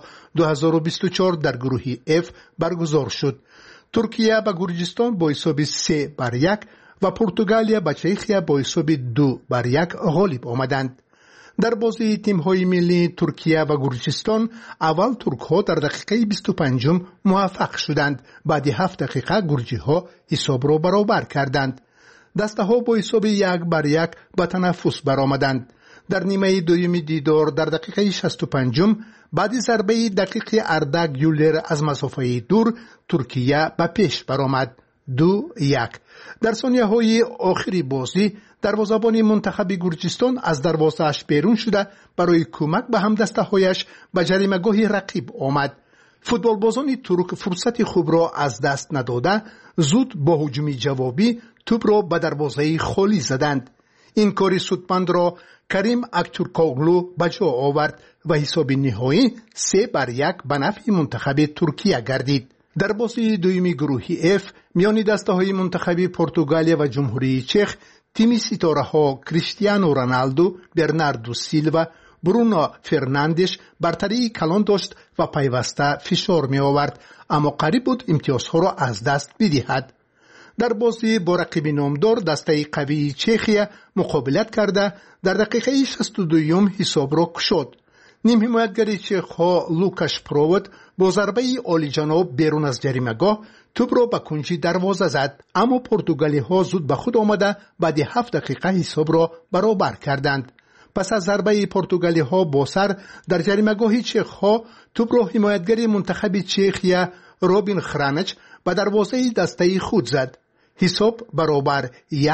2024 در گروه F برگزار شد. ترکیه به گرجستان با حساب 3-1 و پرتغالیا به چخیا با حساب 2-1 غالب آمدند. در بازی تیم‌های ملی ترکیه و گرجستان اول ترک‌ها در دقیقه 25 موفق شدند. بعد 7 دقیقه گرجی‌ها حساب را برابر کردند. دسته‌ها با حساب 1-1 به تنفس برآمدند. در نیمه دوم دیدار در دقیقه 65 بعد ضربه دقیق اردا گیولر از مسافه دور ترکیه به پیش برآمد. 2-1. در ثانیه‌های آخری بازی دروازه‌بان منتخب گرجستان از دروازه‌اش بیرون شده برای کمک به همدسته‌هایش به جریمه‌گاه رقیب آمد. فوتبالبازان ترک فرصت خوب را از دست نداده زود با هجوم جوابی توپ را به دروازه خالی زدند. این کاری سودمند را کریم اکتورکوغلو به جا آورد و حساب نهایی 3-1 به نفع منتخب ترکیه گردید. در بازی دومی گروهی F میان دسته‌های منتخب پرتغالیا و جمهوری چک تیم ستاره‌ها کریستیانو رونالدو، برناردو سیلوا، برونو فرناندش برتری کلان داشت و پیوسته فشار می آورد، اما قریب بود امتیازها را از دست بدهد. در بازی با رقیب نامدار دسته قوی چخیه مقابلت کرده در دقیقه 62 حساب را کشاد. نیم حمایتگر چخ‌ها لوکاش پروود با ضربه عالی جناب بیرون از جریمه‌گاه توپ را به کنج دروازه زد، اما پرتغالی‌ها زود به خود آمده بعد 7 دقیقه حساب را برابر کردند. پس از ضربه پرتغالی‌ها با سر در جریمه‌گاه چخ‌ها توپ را حمایتگر منتخب چخیه روبین خرانچ به دروازه دسته خود زد. حساب برابر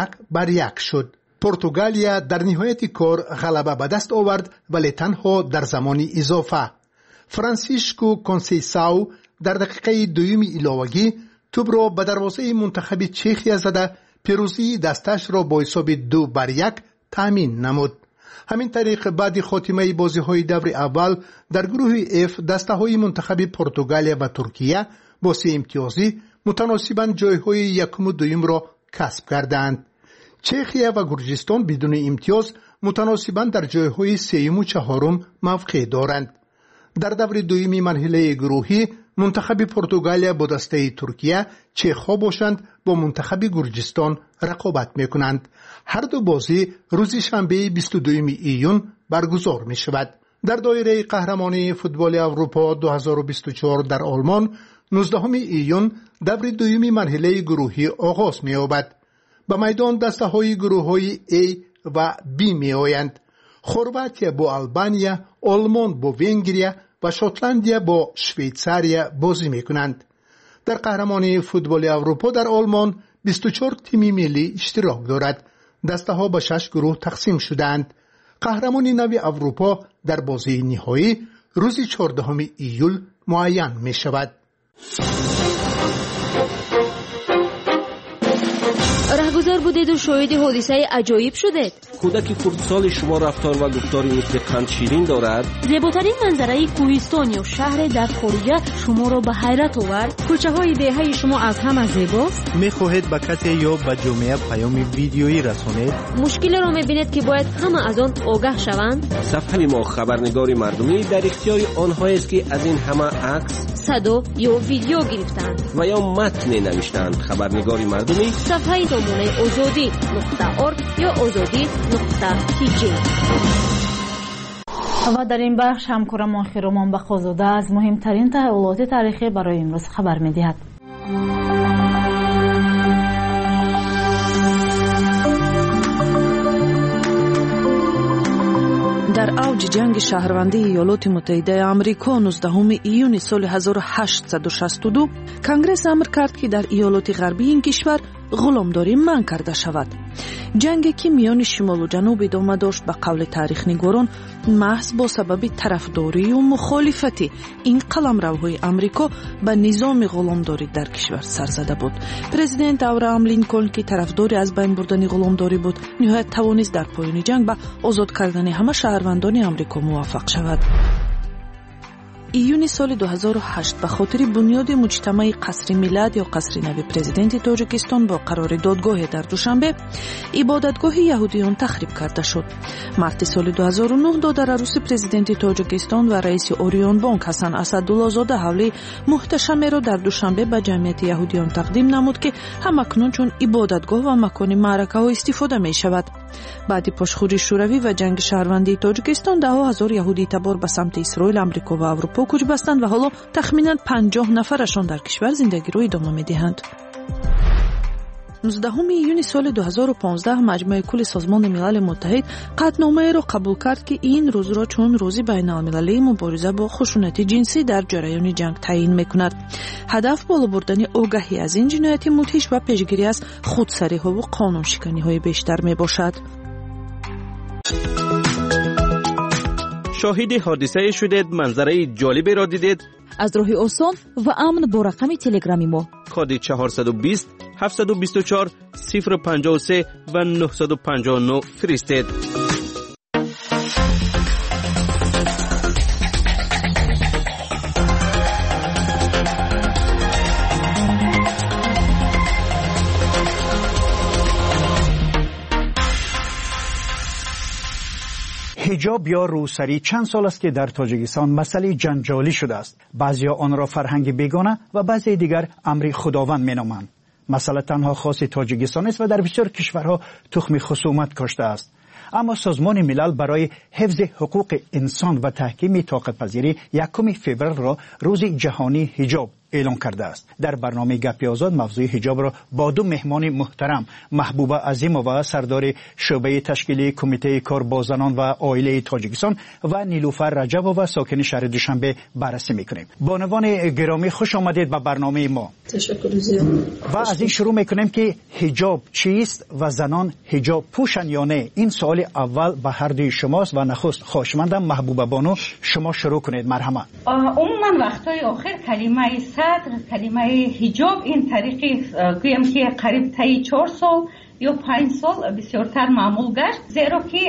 1-1 شد. پرتغالیا در نهایت کار غلبه به دست آورد ولی تنها در زمان اضافه. فرانسیسکو کونسیساو در دقیقه دوم علاوگی توپ را به دروازه منتخب چخیه زده پیروزی دستش را با حساب 2-1 تامین نمود. همین طریق بعد خاتمه بازی‌های دور اول در گروه F دسته‌های منتخب پرتغالیا و ترکیه با 3 امتیازی متناسباً جای‌های یکم و دوم را کسب کردند. چخیه و گرجستان بدون امتیاز متناسباً در جای‌های 3 و 4 موقع دارند. در دور دومی مرحله گروهی منتخب پرتغالیا با دسته ترکیه چخ‌ها باشند با منتخب گرجستان رقابت می‌کنند. هر دو بازی روز شنبه 22 ایون برگزار می‌شود. در دایره قهرمانی فوتبال اروپا 2024 در آلمان 19 ایون دور دومی مرحله گروهی آغاز می‌یابد. به میدان دسته‌های گروه‌های A و B می‌آیند. خرواتیا با آلبانیا، آلمان با ونگریا و شوتلندیا با شویتزاریا بازی می‌کنند. در قهرمانی فوتبال اروپا در آلمان 24 تیم ملی اشتراک دارد. دسته‌ها به 6 گروه تقسیم شدند. قهرمان نو اروپا در بازی نهایی روز 14 ایول معین می‌شود. رهگذر بودید و شاهد حادثه عجایب شدید. کودک خردسال شما رفتار و گفتاری مثل قند شیرین دارد. زیباترین منظره کوهستان یا شهر در خارجه شما را به حیرت آورد. کوچه های دهه شما از همه زیباست. میخواهید به کسی یا به جامعه پیام ویدیویی رسانید؟ مشکلی را میبینید که باید همه از آن آگاه شوند. صفحه ما خبرنگار مردمی در اختیار آنهایی است که از این همه عکس، صدا یا ویدیو گرفتند و یا متن نوشتند. خبرنگار مردمی صفحه دامنه azadi.org یا azadi.tj. و در این بخش همکارم ماخیرمان بخازاده از مهمترین تحولات تاریخی برای امروز خبر می‌دهد. در اوج جنگ شهروندی ایالات متحده آمریکا 19 ایون سال 1862 کنگره امر کرد که در ایالات غربی این کشور غلامداری منع کرده شود. جنگی که میان شمال و جنوب ادامه داشت به قول تاریخ نگاران محض با سبب طرفداری و مخالفت این قلمروهای آمریکا به نظام غلامداری در کشور سر زده بود. پرزیدنت ابراهام لینکلن که طرفدار از بین بردن غلامداری بود، نهایت توانست در پایان جنگ به آزاد کردن همه شهروندان آمریکا موفق شود. ایون سال 2008 به خاطر بنیاد مجتمع قصر ملت یا قصر نو پرزیدنت تاجیکستان با قرار دادگاه در دوشنبه عبادتگاه یهودیان تخریب کرده شد. مارت سال 2009 دادر عروس پرزیدنت تاجیکستان و رئیس اوریون بانک حسن اسدالله زاده حوله محتشمه را در دوشنبه به جمعیت یهودیان تقدیم نمود که همکنون چون عبادتگاه و مکان معرکه ها استفاده می شود. بعد پاشخوری شوروی و جنگ شهروندی تاجیکستان ده هزار یهودی تبار به سمت اسرائیل، آمریکا و اروپا کوچ بستند و حالا تخمیناً 50 نفرشان در کشور زندگی را ادامه می‌دهند. 19 ایون سال 2015 مجمع کل سازمان ملل متحد قطعنامه را قبول کرد که این روز را چون روز بین المللی مبارزه با خشونت جنسی در جریان جنگ تعیین میکند. هدف بالا بردن آگاهی از این جنایت مدهش و پیشگیری از خودسری ها و قانون شکنی های بیشتر می باشد. شاهد حادثه شدید، منظره جالبی را دیدید؟ از راه آسان و امن با رقم تلگرامی ما کد 420 724 053 و 959 فرستید. حجاب یا روسری چند سال است که در تاجیکستان مسئله جنجالی شده است. بعضیا آن را فرهنگ بیگانه و بعضی دیگر امر خداوند مینامند. مسئله تنها خاص تاجیکستان است و در بسیار کشورها تخم خصومت کاشته است. اما سازمان ملل برای حفظ حقوق انسان و تحکیم طاقت پذیری 1 فوریه را روز جهانی حجاب اعلام کرده است. در برنامه گپی آزاد موضوع حجاب را با دو مهمان محترم، محبوبه عظیمووا سردار شعبه تشکیلی کمیته کار با زنان و عائله تاجیکستان و نیلوفر رجبووا ساکن شهر دوشنبه بررسی میکنیم. بانوان گرامی خوش آمدید به برنامه ما. تشکر زیاد. و از این شروع میکنیم که حجاب چیست و زنان حجاب پوشن یا نه؟ این سوال اول به هر دوی شماست و نخست خواهشمندم محبوبه بانو شما شروع کنید. مرحبا. عموما وقتای آخر کلمه حجاب این طریقی گویم که قریب تا 4 سال یا 5 سال بسیارتر معمول گشت، زیرا که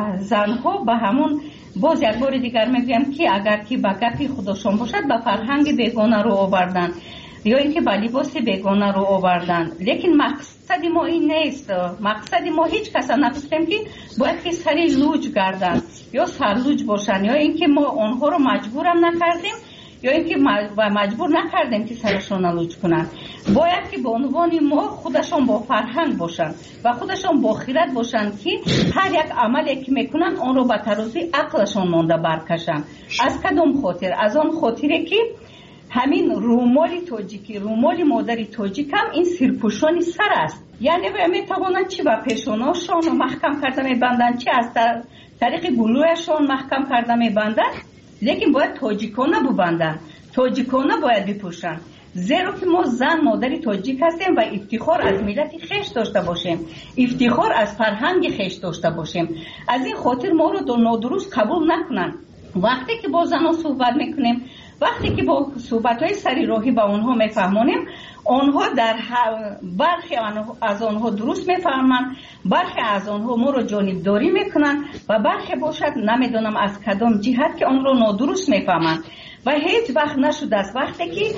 زنها به همون باز یک بار دیگر میگویم که اگر که به گپی خودشون باشد به فرهنگ بیگانه رو آوردن یا اینکه به لباس بیگانه رو آوردن. لیکن مقصد ما این نیست. مقصد ما هیچ کس نگفتیم که باید که سری لوج گردن یا سرلوج باشن یا اینکه ما آنها رو مجبورم نکردیم یا اینکه مجبور نکردیم که سرشون لوج کنن. باید که به عنوان ما خودشون با فرهنگ باشن و خودشون با خیرت باشن که هر یک عملی که میکنن اون رو به ترازوی عقلشون مونده برکشن. از کدام خاطر؟ از آن خاطره که همین رومال تاجیکی، رومال مادری تاجیک هم این سرپوشانی سر است. یعنی میتوانند چی به پیشوناشون محکم کرده میبندن، چی از طریق گلویشون محکم کرده میبندن، لیکن باید تاجیکانه ببندن، تاجیکانه باید بپوشن. زیرا که ما زن مادری تاجیک هستیم و افتخار از ملت خیش داشته باشیم، افتخار از فرهنگ خیش داشته باشیم. از این خاطر ما رو نادرست قبول نکنن. وقتی که با زنها صحبت میکنیم، وقتی که با صحبت‌های سری راهی با اونها میفهمونیم، آنها در برخی از آنها درست میفهمن، برخی از آنها ما رو جانبداری میکنن و برخی باشد نمیدونم از کدام جهت که آن رو نادرست میفهمن. و هیچ وقت نشده است وقتی که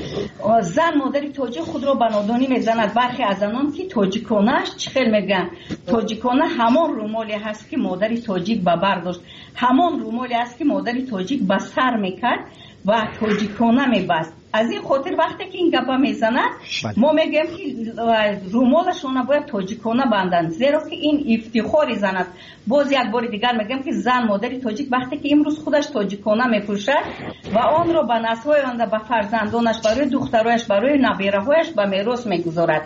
زن مادری تاجیک خود را به نادانی میزند. برخی از آنان که تاجیکانه‌اش چخیل میگن، تاجیکانه همان رومالی هست که مادری تاجیک به بر داشت، همان رومالی هست که مادری تاجیک به سر میکرد و تاجیکانه میبست. از این خاطر وقتی که این گپا میزند ما میگیم که رومالشون باید تاجیکانه بندن، زیرا که این افتخار زن است. باز یک بار دیگر میگم که زن مادری تاجیک وقتی که امروز خودش تاجیکانه میپوشد و آن را به نسل‌های آینده، به فرزندانش، برای دخترایش، برای نبیره‌هایش به میراث میگذارد.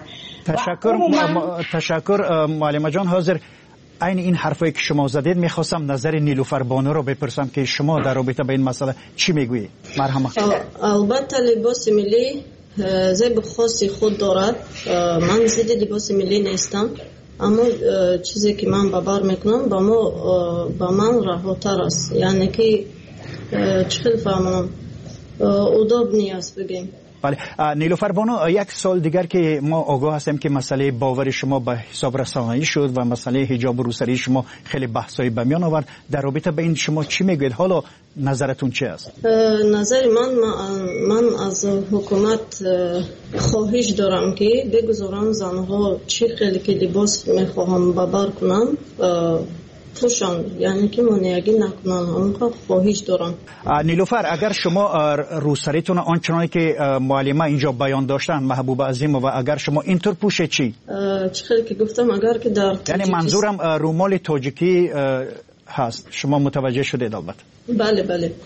تشکر معلمه جان. حاضر این حرفایی که شما زدید میخواستم نظر نیلوفر بانو رو بپرسم که شما در رابطه با این مسئله چی میگویید؟ مرحبا. البته لباس ملی زیب خاصی خود دارد. من ضد لباس ملی نیستم، اما چیزی که من ببر میکنم با من راحت‌تر است. یعنی که چخیل فهمم اداب نیست بگیم. بله. نیلوفر بانو، یک سال دیگر که ما آگاه هستیم که مسئله باور شما به حساب رسانه‌ای شد و مسئله حجاب و روسری شما خیلی بحثایی به میان آورد. در رابطه به این شما چی میگوید؟ حالا نظرتون چی است؟ نظر من از حکومت خواهش دارم که بگذارم زنها چی خیلی که لباس میخواهم ببر کنم پوشان، یعنی که مانعی نکنن. همونقدر خواهش دارم. نیلوفر، اگر شما روسریتون آنچنانی که معلمه اینجا بیان داشتن محبوبه عظیم و اگر شما اینطور پوشه چی؟ چخیلی که گفتم اگر که در یعنی منظورم رومال تاجیکی هست. شما متوجه شدید البته؟ بله.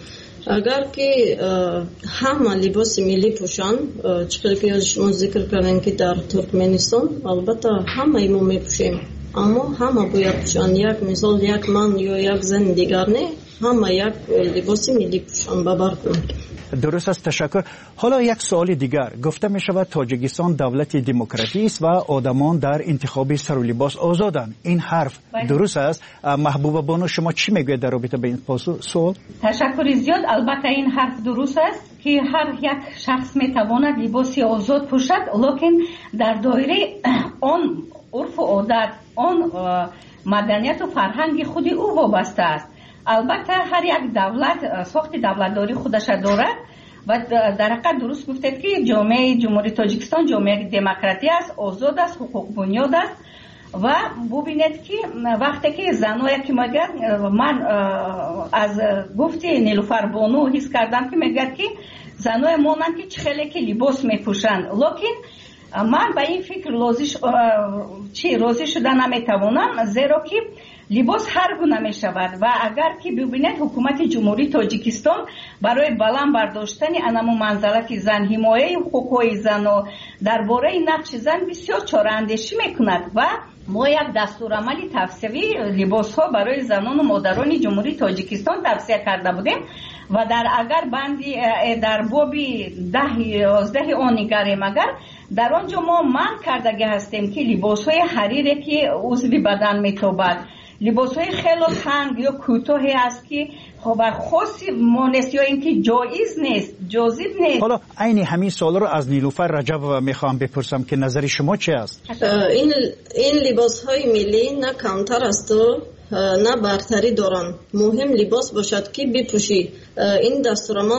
اگر که همه لباس ملی پوشن، چطوری که شما ذکر کردن که در ترکمنستان البته همه ما میپوشیم، اما همه باید پوشن. یک مثال یک من یا یک زن دیگر نه، همه یک لباس ملی پوشن ببر کنند. درست است، تشکر. حالا یک سوال دیگر، گفته می شود تاجیکستان دولت دموکراتی است و آدمان در انتخاب سر و لباس آزادند. این حرف درست است؟ محبوبه بانو شما چی میگوید در رابطه با این سوال؟ تشکر زیاد. البته این حرف درست است که هر یک شخص میتواند لباسی آزاد پوشد، لیکن در دایره آن عرف و عادت، آن مدنیت و فرهنگ خود او وابسته است. البته هر یک دولت ساخت دولتداری خودش دارد و در حقیقت درست گفتید که جامعه جمهوری تاجیکستان جامعه دموکراتی است، آزاد است، حقوق بنیاد است و ببینید که وقتی که زنایی که من از گفتی نیلوفر بانو حس کردم که میگه که زنای مانند که خیلی که لباس میپوشند، لیکن من به این فکر راضی شده نمیتوانم، زیرا که لباس هر گونه می شود و اگر که ببینید حکومت جمهوری تاجیکستان برای بلند برداشتن انمو منزلت زن، حمایه حقوق زن و درباره نقش زن بسیار چاره اندیشی میکند و ما یک دستورالعمل توصیوی لباس ها برای زنان و مادران جمهوری تاجیکستان توصیه کرده بودیم و در اگر بندی در بابی 10-11 آن نگاریم، اگر در آنجا ما من کردگی هستیم که لباس های حریری که عضو بدن میتابد، لباس های خیلی تنگ یا کوتاهی است که خب خاصی مانست یا اینکه جایز نیست، جاذب نیست. حالا عین همین سوال رو از نیلوفر رجب میخوام بپرسم که نظر شما چی است؟ این لباس های ملی نه کمتر است و نه برتری دارن. مهم لباس باشد که بپوشی. این دستورالعمل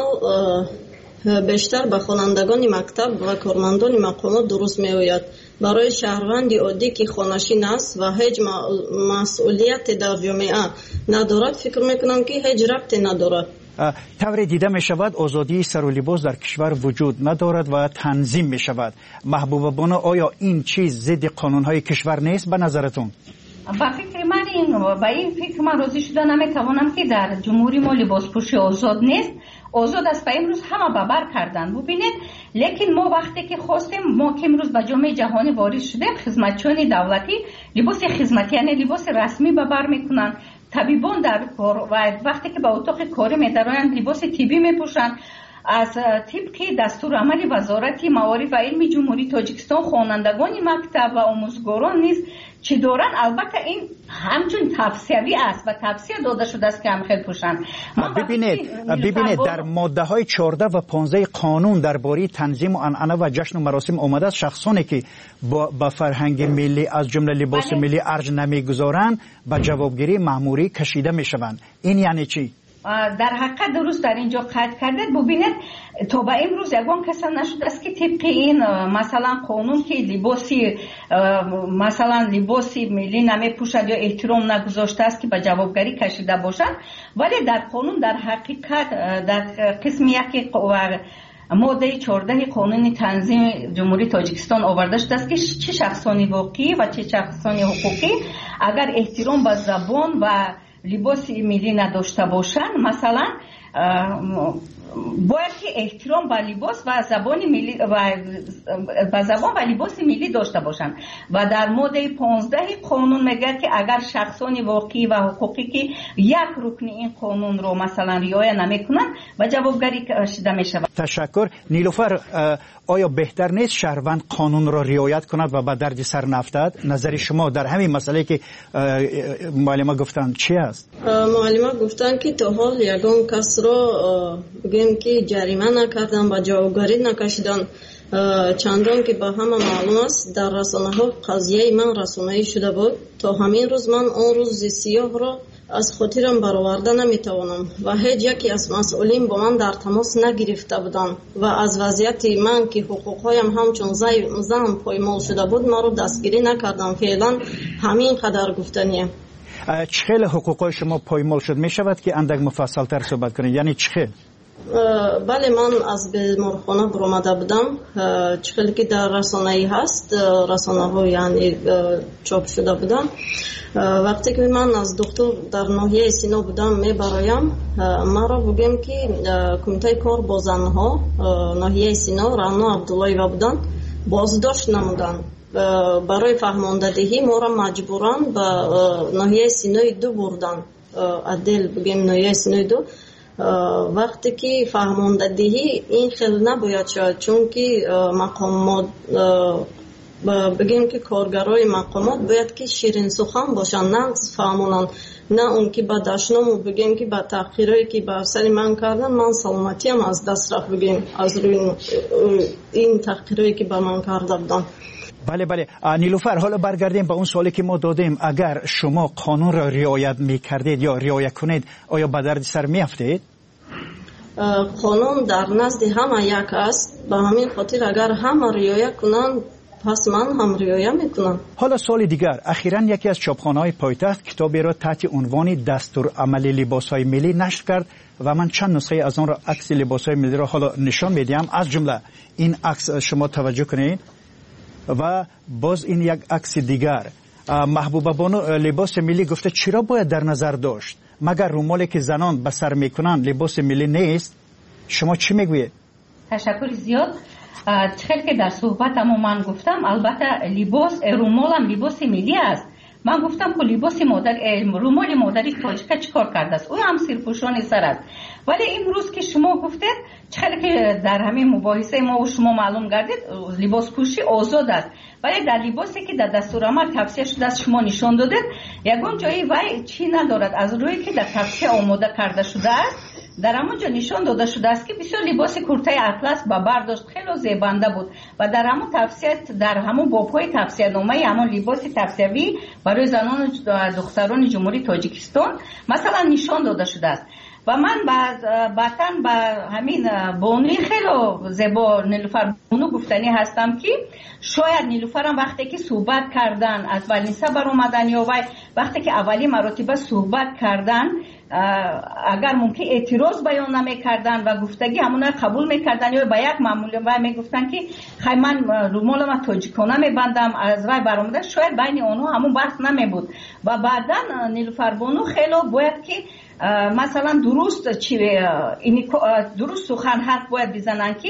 بیشتر به خوانندگان مکتب و کارمندان مقامات درست می آید. برای شهروند عادی که خانشین است و هیچ مسئولیت در جامعه ندارد فکر میکنم که هیچ ربطی ندارد. طور دیده می شود آزادی سر و لباس در کشور وجود ندارد و تنظیم می شود. محبوبه بانو آیا این چیز ضد قانونهای کشور نیست به نظرتون؟ با فکر من با این فکر من راضی شده نمیتوانم که در جمهوری ما لباس پوشی آزاد نیست. آزاد است و امروز همه ببر کردن. ببینید لیکن ما وقتی که خواستیم، ما که امروز به جامعه جهانی وارد شدیم، خدمتچیان دولتی لباس خدمتی یعنی لباس رسمی ببر میکنن، طبیبان در کار و وقتی که به اتاق کاری میدارن لباس طبی میپوشن. از طبق دستورالعمل وزارت معارف و علم جمهوری تاجیکستان خوانندگان مکتب و آموزگاران نیز چه دارن. البته این همچون توصیوی است و توصیه داده شده است که هم خیلی پوشن. ببینید در ماده های 14 و 15 قانون درباره تنظیم و عنعنه و جشن و مراسم آمده است شخصانی که با فرهنگ ملی از جمله لباس ملی ارج نمیگذارند به جوابگیری مأموری کشیده میشوند. این یعنی چی؟ در حقیقت درست در اینجا قید کردید. ببینید تا به امروز یگان کسا نشده است که طبق این مثلا قانون که لباسی ملی نمی پوشد یا احترام نگذاشته است که به جوابگری کشیده باشد، ولی در قانون در حقیقت در قسم یک ماده 14 قانون تنظیم جمهوری تاجیکستان آورده شده است که چه شخصانی واقعی و چه شخصانی حقوقی اگر احترام به زبان و لباس ملی نداشته باشند، مثلا باید که احترام به لباس و زبان ملی و زبان و لباس ملی داشته باشند و در ماده 15 قانون میگه که اگر شخصانی واقعی و حقوقی که یک رکن این قانون رو مثلا رعایت نمیکنن و جوابگری کشیده میشود. تشکر. نیلوفر آیا بهتر نیست شهروند قانون را رعایت کند و به درد سر نفتد؟ نظر شما در همین مسئله که معلمه گفتن چی است؟ معلمه گفتن که تا حال یگان کس را بگیم که جریمه نکردن و جوابگری نکشیدن، چندان که به همه معلوم است در رسانه ها قضیه من رسانه‌ای شده بود. تا همین روز من آن روز سیاه را از خاطرم برآورده نمیتوانم و هیچ یکی از مسئولین با من در تماس نگرفته بودند و از وضعیت من که حقوقهایم همچون زن پایمال شده بود ما رو دستگیری نکردم. فعلا همین قدر گفتنیه. چه خیلی حقوقهای شما پایمال شد؟ می شود که اندک مفصل تر صحبت کنید؟ یعنی چه خیلی؟ بله من از بیمارخانه برآمده بودم. چخیلی که در رسانه‌ای هست، رسانه‌ها یعنی چاپ شده بودم. وقتی که من از دکتر در ناحیه سینا بودم میبرایم، مرا بگم که کمیته کار با زنها ناحیه سینا رانا عبداللهیوا بودن، بازداشت نمودن. برای فهماندهی ما را مجبوران به ناحیه سینای 2 بردن. عدل بگیم ناحیه سینای 2. وقتی که فهماندهی این خیلی نباید شد، چون که مقامات بگیم که کارگرای مقامات باید که شیرین سخن باشن، نه فهمونن، نه اون که با دشنامو بگیم که با تحقیرایی که بر سر من کردن من سلامتی هم از دست رفت، بگیم از روی این تحقیرایی که با من کرده بودن. بله نیلوفر، حالا برگردیم به اون سوالی که ما دادیم. اگر شما قانون را رعایت میکردید یا رعایت کنید، آیا به درد سر میافتید؟ قانون در نزد همه یک است، به همین خاطر اگر همه رعایت کنند پس من هم رعایت میکنم. حالا سوال دیگر، اخیراً یکی از چاپخانه‌های پایتخت کتابی را تحت عنوان دستور عملی لباس‌های ملی نشر کرد و من چند نسخه از آن را، عکس لباس‌های ملی را حالا نشان میدم. از جمله این عکس شما توجه کنید و باز این یک عکس دیگر. محبوبه بانو لباس ملی گفته چرا باید در نظر داشت؟ مگر رومالی که زنان به سر میکنن لباس ملی نیست؟ شما چی میگویید؟ تشکر زیاد. چخیل که در صحبتم من گفتم، البته لباس رومالم لباس ملی است. من گفتم که لباس رومال مادری تاجیک چیکار کرده است؟ اون هم سرپوشان سر است. ولی امروز که شما گفتید، چخیل که در همین مباحثه ما و شما معلوم گردید لباس پوشی آزاد است، ولی در لباسی که در دستورالعمل توصیه شده است شما نشان دادید، یگان جایی وای چی ندارد از روی که در توصیه آماده کرده شده است. در همونجا نشان داده شده است که بسیار لباس کرته اطلس با برداشت خیلی زیبنده بود و در همون توصیه، در همون بابهای توصیه نامه همون لباس توصیوی برای زنان و دختران جمهوری تاجیکستان مثلا نشان داده شده است. و من بعداً با همین بانوی خیلی زیبا نیلوفر بانو گفتنی هستم که شاید نیلوفر هم وقتی که صحبت کردن از ولنسه بر اومدن یا وقتی که اولی مراتبه صحبت کردن، اگر ممکن اعتراض بیان نمی کردن و گفتگی همون رو قبول میکردن یا با یک معمولی و میگفتن که خیلی من رومال ما تاجیکانه میبندم از وی برآمده، شاید بین اونها همون بحث نمی بود. و بعدا نیلوفر بانو خیلی باید که مثلا درست سخن حرف باید بزنن که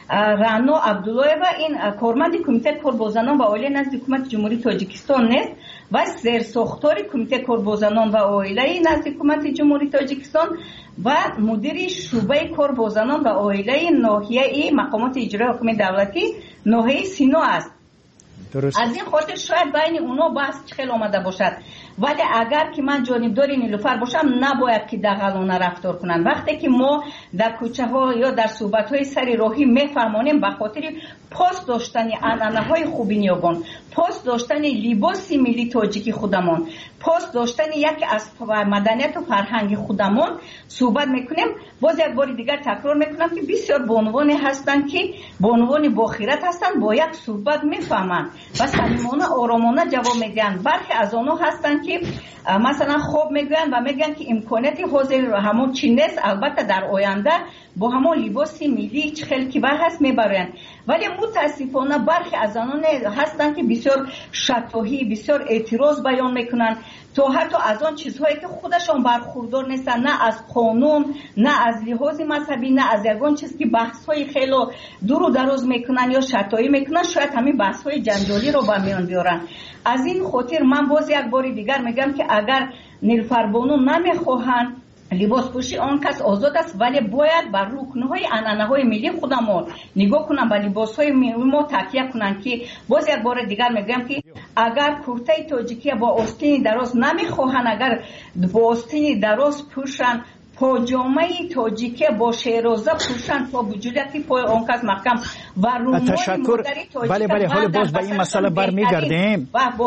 رانا عبداللهیوا این کارمند کمیته کار با زنان و عائله نزد حکومت جمهوری تاجیکستان نیست و زیرساختار کمیته کار با زنان و عائله نزد حکومت جمهوری تاجیکستان و مدیر شعبه کار با زنان و عائله ناحیه مقامات اجرایی حکومت دولتی ناحیه سینا است. درست. از این خاطر شاید بین اونا بحث خیلی آمده باشد، ولی اگر که من جانبدار نیلوفر باشم نباید که دغلانه رفتار کنن. وقتی که ما در کوچه ها یا در صحبت های سر راهی میفرمانیم به خاطر پاس داشتن عنعنه های خوبی نیابان، پاس داشتن لباس ملی تاجیکی خودمان، پاس داشتن یکی از مدنیت و فرهنگ خودمان صحبت میکنیم. باز یک بار دیگر تکرار میکنم که بسیار بانوانی هستند که بانوان باخیرت هستند، با یک صحبت میفهمند و صمیمانه آرامانه جواب میدن. برخی از آنها هستند که مثلا خوب میگن و میگن که امکانیت حاضر همون چی نیست، البته در آینده با همون لباس ملی چه خیلی که هست میبرن. ولی متاسفانه برخی از آنها هستند که بسیار شتاهی، بسیار اعتراض بیان میکنن، تو حتی از آن چیزهایی که خودشان برخوردار نیستن، نه از قانون، نه از لحاظ مذهبی، نه از یگان چیز که بحث‌های خیلی دور و دراز میکنن یا شتایی میکنن، شاید همین بحث‌های جنجالی رو به میان بیارن. از این خاطر من باز یک بار دیگر میگم که اگر نیلوفر بانو نمیخواهند لباس پوشی آن کس آزاد است، ولی باید بر رکن‌های عنعنه‌های ملی خودمان نگاه کنن، به لباس‌های ملی ما تکیه کنن. که باز یک بار دیگر میگم که اگر کرته تاجیکی با آستین دراز نمیخواهند، اگر با آستین دراز پوشن، پاجامه تاجیکی با شیرازه پوشن تا بجوریتی پای آن کس محکم و رومال مادری تاجیک. بله حالا باز به این مسئله برمیگردیم.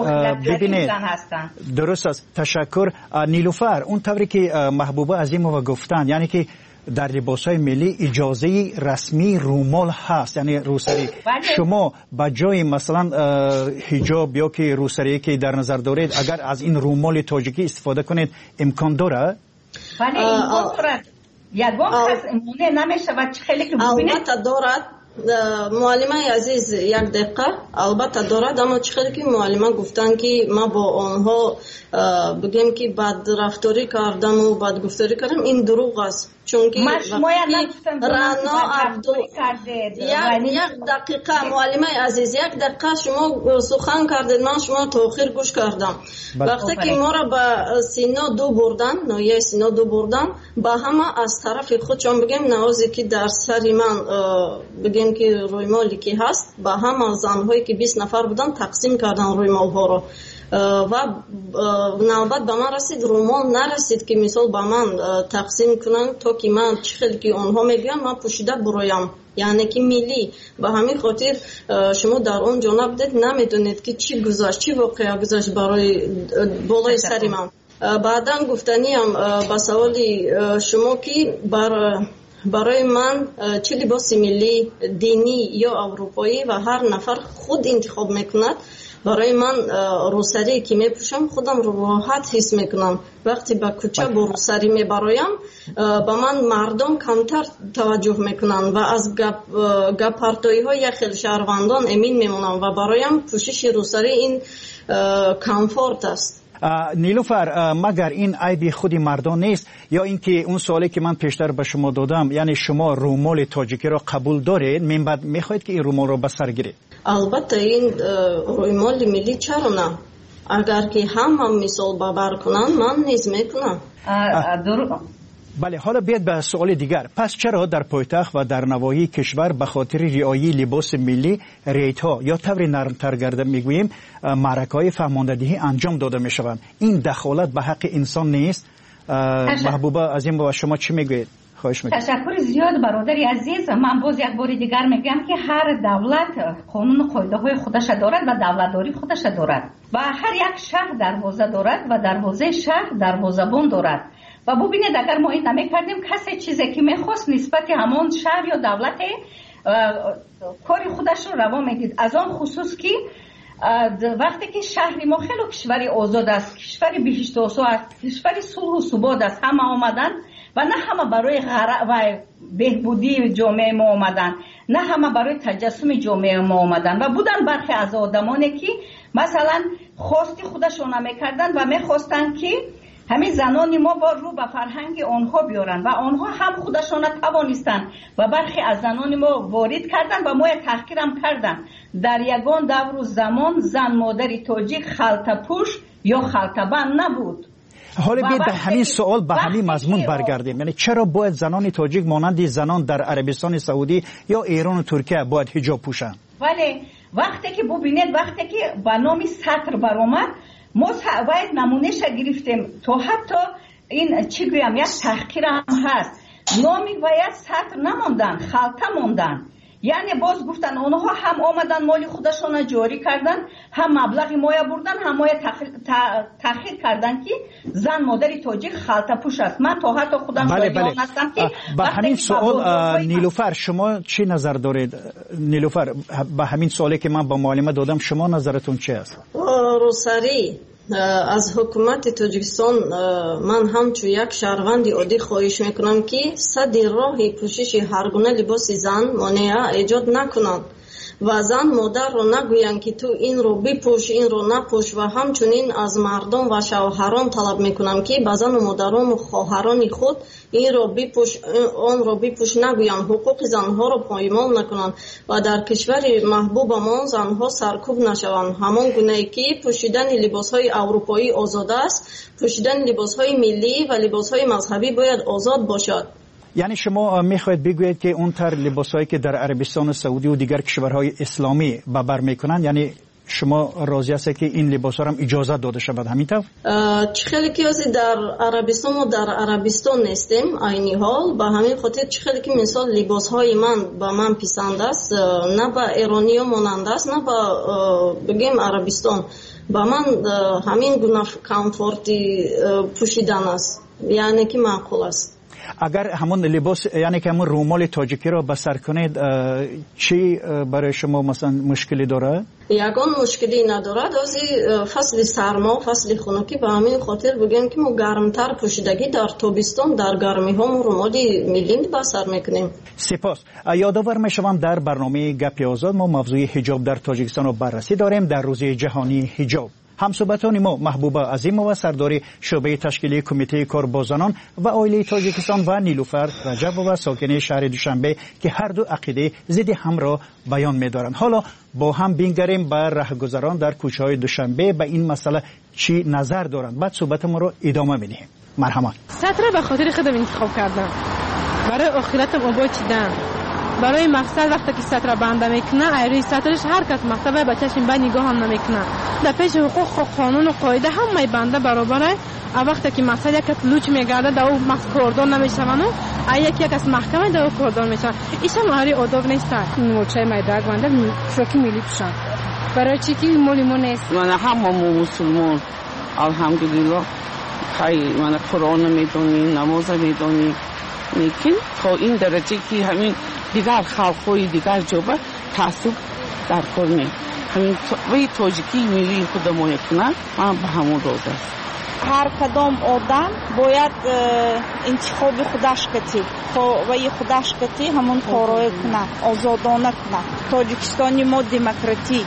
ببینید درست است. تشکر نیلوفر. اون طوری که محبوبه عظیمова گفتن، یعنی که در لباس‌های ملی اجازه رسمی رومال هست، یعنی روسری. شما با جای مثلا حجاب یا که روسری که در نظر دارید، اگر از این رومال تاجیکی استفاده کنید امکان داره؟ ولی امکان دارد. ягон кас муне намешавад. Хеле ки бубинед албатта дорад муаллимаи азиз, як дақиқа албатта дорад, аммо чӣ хеле ки муаллима гуфтанд ки ма бо онҳо бигем ки бадрафторӣ кардану бадгуфторӣ кардам, ин дурӯғ аст. Чунки Рано як дақиқа муаллимаи азиз, як дақиқа шумо сухан кардед, ман шумо то охир гӯш кардам. Вақте ки моро ба сино ду бурдан, ноҳияи сино ду бурдан, ба ҳама аз тарафи худ чон бигем навозе ки дар сари ман бигем ки рӯймоле ки ҳаст, ба ҳама занҳое ки 20 нафар будан тақсим кардан рӯймолҳоро. ва навбат ба ман расид, румол нарасид ки мисол ба ман тақсим кунанд, то ки ман чӣ хеле ки онҳо мегӯянд ман пӯшида буроям, яъне ки миллӣ. Ба ҳамин хотир шумо дар он ҷо набудед, намедонед ки чӣ гузашт, чӣ воқеа гузашт барои болои сари ман. баъдан гуфтаниам ба саволи шумо ки барои ман чӣ либоси миллӣ, динӣ ё аврупоӣ ва ҳар нафар худ интихоб мекунад. барои ман рӯсарие ки мепӯшам худам роҳат ҳис мекунам. вақте ба кӯча бо рӯсарӣ мебароям, ба ман мардон камтар таваҷҷӯҳ мекунанд ва аз гаппартоиҳо як хел шаҳрвандон эмин мемонам ва бароям пӯшиши рӯсарӣ ин комфорт аст. نیلوفر مگر این عیب خود مردان نیست یا اینکه اون سوالی که من پیشتر به شما دادم، یعنی شما رومال تاجیکی را قبول دارید، من بعد میخواهید که این رومال را به سر گیرید؟ البته این رومال ملی چرا نه؟ اگر که همه مثال ببر کنن من نیز میکنم. بله، حالا بیاید به سوال دیگر. پس چرا در پایتخت و در نواحی کشور به خاطر رعایت لباس ملی ریت‌ها یا طور نرم‌تر گرده میگوییم معرکه‌های فهماندهی انجام داده میشوند؟ این دخالت به حق انسان نیست؟ محبوبه از این با شما چی میگویید؟ خواهش میکنم. تشکر زیاد برادری عزیز. من باز یک بار دیگر میگم که هر دولت قانون و قاعده‌های خودش دارد و دولتداری خودش دارد و هر یک شهر دروازه دارد و دروازه شهر دروازه‌بان دارد. و ببینید اگر ما این نمی‌کردیم کسی چیزی که می‌خواست نسبت همون شهر یا دولت کاری خودش رو روا می‌دید. از آن خصوص که وقتی که شهر ما خیلی کشوری آزاد است، کشوری بهشت و کشوری صلح و ثبات است، همه آمدن و نه همه برای و بهبودی جامعه ما آمدن، نه همه برای تجسم جامعه ما آمدن و بودن برخی از آدمانی که مثلا خواستی خودشون می‌کردن و می‌خواستن که همین زنان ما با رو به فرهنگ آنها بیارن و آنها هم خودشان توانستند و برخی از زنان ما وارد کردن و ما تحقیر هم کردن. در یگان دور و زمان زن مادری تاجیک خلطه پوش یا خلطه بند نبود. حالا بیاید به همین سوال به همین مضمون برگردیم. یعنی چرا باید زنان تاجیک مانند زنان در عربستان سعودی یا ایران و ترکیه باید حجاب پوشند؟ ولی وقتی که ببینید وقتی که به نام سطر برآمد ما باید نمونهش گرفتیم تا حتی این چی گویم یک تحقیر هم هست، نامی باید سطر نماندن، خلطه ماندن. یعنی باز گفتن اونها هم آمدن مالی خودشون جاری کردن، هم مبلغ مایه بردن، هم مایه تحقیر کردن که زن مادری تاجیک خلطه پوش است. من تا حتی خودم بیان هستم که با همین سوال نیلوفر شما چی نظر دارید؟ نیلوفر با همین سوالی که من با معلمه دادم شما نظرتون چی است؟ روسری از حکومت تاجیکستان من همچون یک شهروندی عادی خواهش میکنم که صد راهی پوشش هر گونه لباس زن مانع ایجاد نکنند و زن مادر رو نگویند که تو این رو بپوش این رو نپوش و همچنین از مردم و شوهران طلب میکنم که به زن و مادران و خواهران خود این رو بپوش آن رو بپوش نگویند، حقوق زنها رو پایمال نکنند و در کشور محبوبمان زنها سرکوب نشوند. همان گونه‌ای که پوشیدن لباسهای اروپایی آزاد است، پوشیدن لباسهای ملی و لباسهای مذهبی باید آزاد باشد. یعنی شما میخواید بگویید که اون تر لباسایی که در عربستان سعودی و دیگر کشورهای اسلامی به بر میکنن، یعنی شما راضی هستید که این لباسا هم اجازه داده شود همینطور؟ خیلی که در عربستان و در عربستان نیستیم عینی حال، به همین خاطر خیلی که مثال لباسهای من به من پسند است، نه به ایرانی ها مانند است نه به بگیم عربستان. به من همین گونه کامفورتی پوشیدن است، یعنی که معقول است. اگر همون لباس یعنی که همون رومال تاجیکی رو به سر کنید چی برای شما مثلا مشکلی داره؟ یگان مشکلی ندارد. از فصل سرما فصل خنکی به همین خاطر بگیم که ما گرمتر پوشیدگی در تابستان در گرمی ها ما رومالی میلی به سر میکنیم. سپاس. یادآور میشوم در برنامه گپ آزاد ما موضوع حجاب در تاجیکستان رو بررسی داریم در روز جهانی حجاب. همصحبتان ما محبوبه عظیمова سردار شعبه تشکیلی کمیته کاربازان و عائله تاجیکستان و نیلوفر رجبova ساکن شهر دوشنبه که هر دو عقیده ضد هم را بیان می‌دارند. حالا با هم بینگریم بر راهگذران در کوچه‌های دوشنبه به این مسئله چی نظر دارند. بعد صحبت ما رو ادامه می‌دهیم. مرحبا. سطر به خاطر خودم انتخاب کردم. برای آخرتم آباد چیدم. برای مقصد وقتی که سطر بنده میکنه ایروی سطرش هر کس مکتبه بچه‌ش به نگاه هم نمیکنه. در پیش حقوق و قانون و قاعده همه بنده برابره. وقتی که مقصد یک لوچ میگرده در اون کردان نمیشون و یکی از محکمه در اون کردان میشن. ایش هم هری آداب نیست. موچه میدرگ بنده شوکی میلی پوشن. برای چی که مولیمون نیست. من همه مسلمان الحمدلله خیلی من قرآن میدونی نماز میدونی لیکن تا این درجه که همین دیگر خلقهای دیگر جوبه تعصب در کار نیم همین وی تاجیکی ملی خود ما کنه من به همون روز است. هر کدام آدم باید انتخاب خودش کتی وی خودش کتی همون کارای کنه آزادانه کنه. تاجیکستانی ما دموکراتی.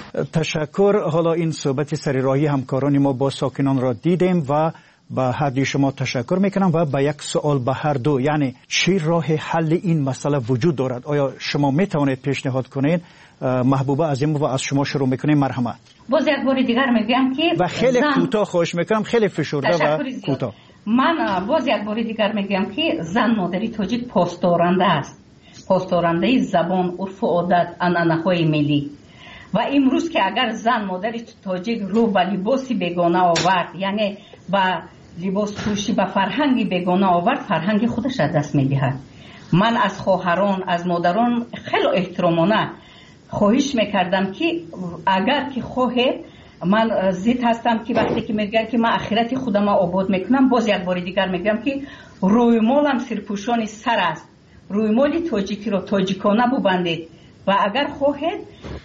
تشکر. حالا این صحبت سریراهی همکاران ما با ساکنان را دیدیم و با هر دوی شما تشکر میکنم و با یک سوال به هر دو، یعنی چی راه حل این مسئله وجود دارد؟ آیا شما میتوانید پیشنهاد کنید؟ محبوبه عظیم و از شما شروع میکنیم. مرحبا. باز یک بار دیگر میگم که و خیلی کوتاه خواهش میکنم، خیلی فشرده و کوتاه. من باز یک بار دیگر میگم که زن مادری تاجیک پاسدارنده است، پاسدارنده زبان، عرف و عادت، عنعنه‌های ملی. و امروز که اگر زن مادری تاجیک رو به لباسی بیگانه آورد، یعنی با لباس پوشی به فرهنگی بیگانه آورد، فرهنگ خودش از دست میدهد. من از خواهران از مادران خیلی احترامانه خواهش میکردم که اگر که خواهید من ضد هستم که وقتی که میگن که من آخرت خودم آباد میکنم، باز یک بار دیگر میگم که روی مالم سرپوشان سر است، روی مال تاجیکی رو تاجیکانه ببندید و اگر خواهید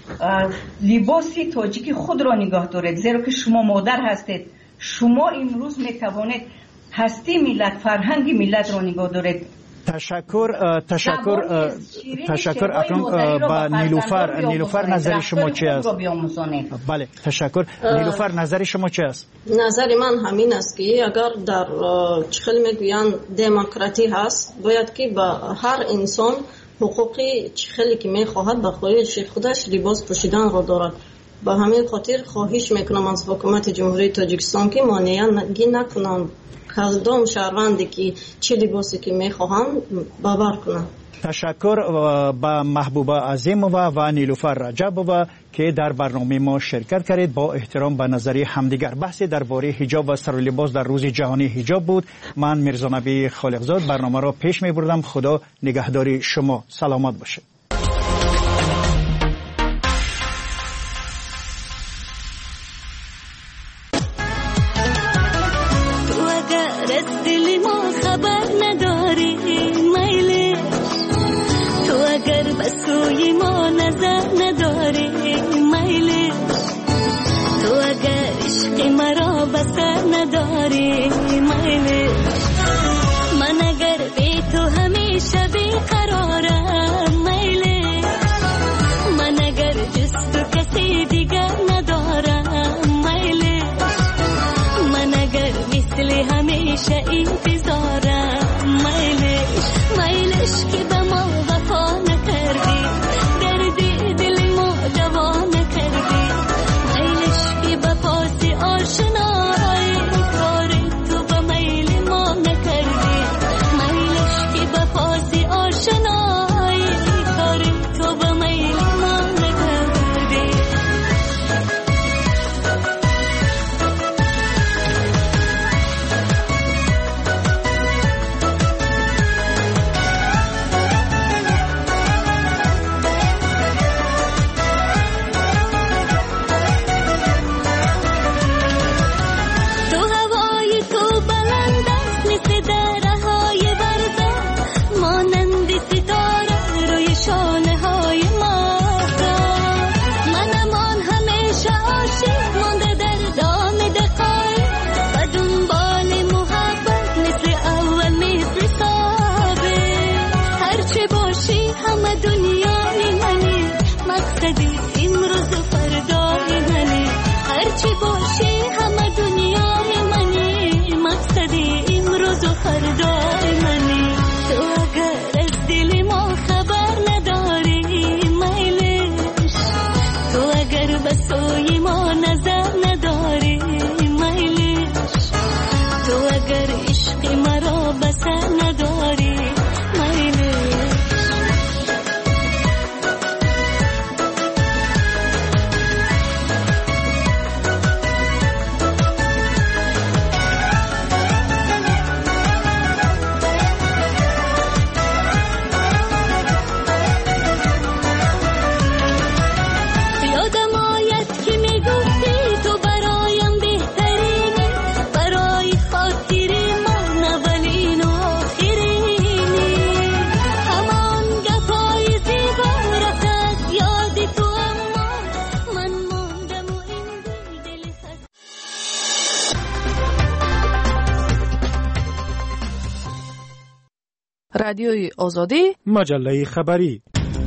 لباسی تاجیکی خود را نگاه دارید، زیرا که شما مادر هستید. شما امروز میتوانید هستی ملت، فرهنگ ملت را نگاه دارید. تشکر اکرام. با نیلوفر نظر شما چی است؟ بله تشکر. نیلوفر نظر شما چی است؟ نظر من همین است که اگر در چخل میگویند دموکراتی هست، باید که با هر انسان حقوقی چخلی که میخواهد به خواهش خودش لباس پوشیدن را دارد. با همین خاطر خواهش میکنم از حکومت جمهوری تاجیکستان که مانعی نکنند کدام شهروندی که چه لباسی که میخواهند باور کنند. تشکر با محبوبه عظیمova و نیلوفر رجبova که در برنامه ما شرکت کردید. با احترام به نظریه همدیگر بحث درباره حجاب و سر و لباس در روز جهانی حجاب بود. من میرزا نبی خالقزاد برنامه را پیش میبردم. خدا نگهداری شما. سلامت باشید. بسوی ما نظر نداری میلی، تو اگر عشق مرا بسر نداری میلی، من اگر بی تو همیشه بیقرارم میلی. رادیوی آزادی، مجله خبری.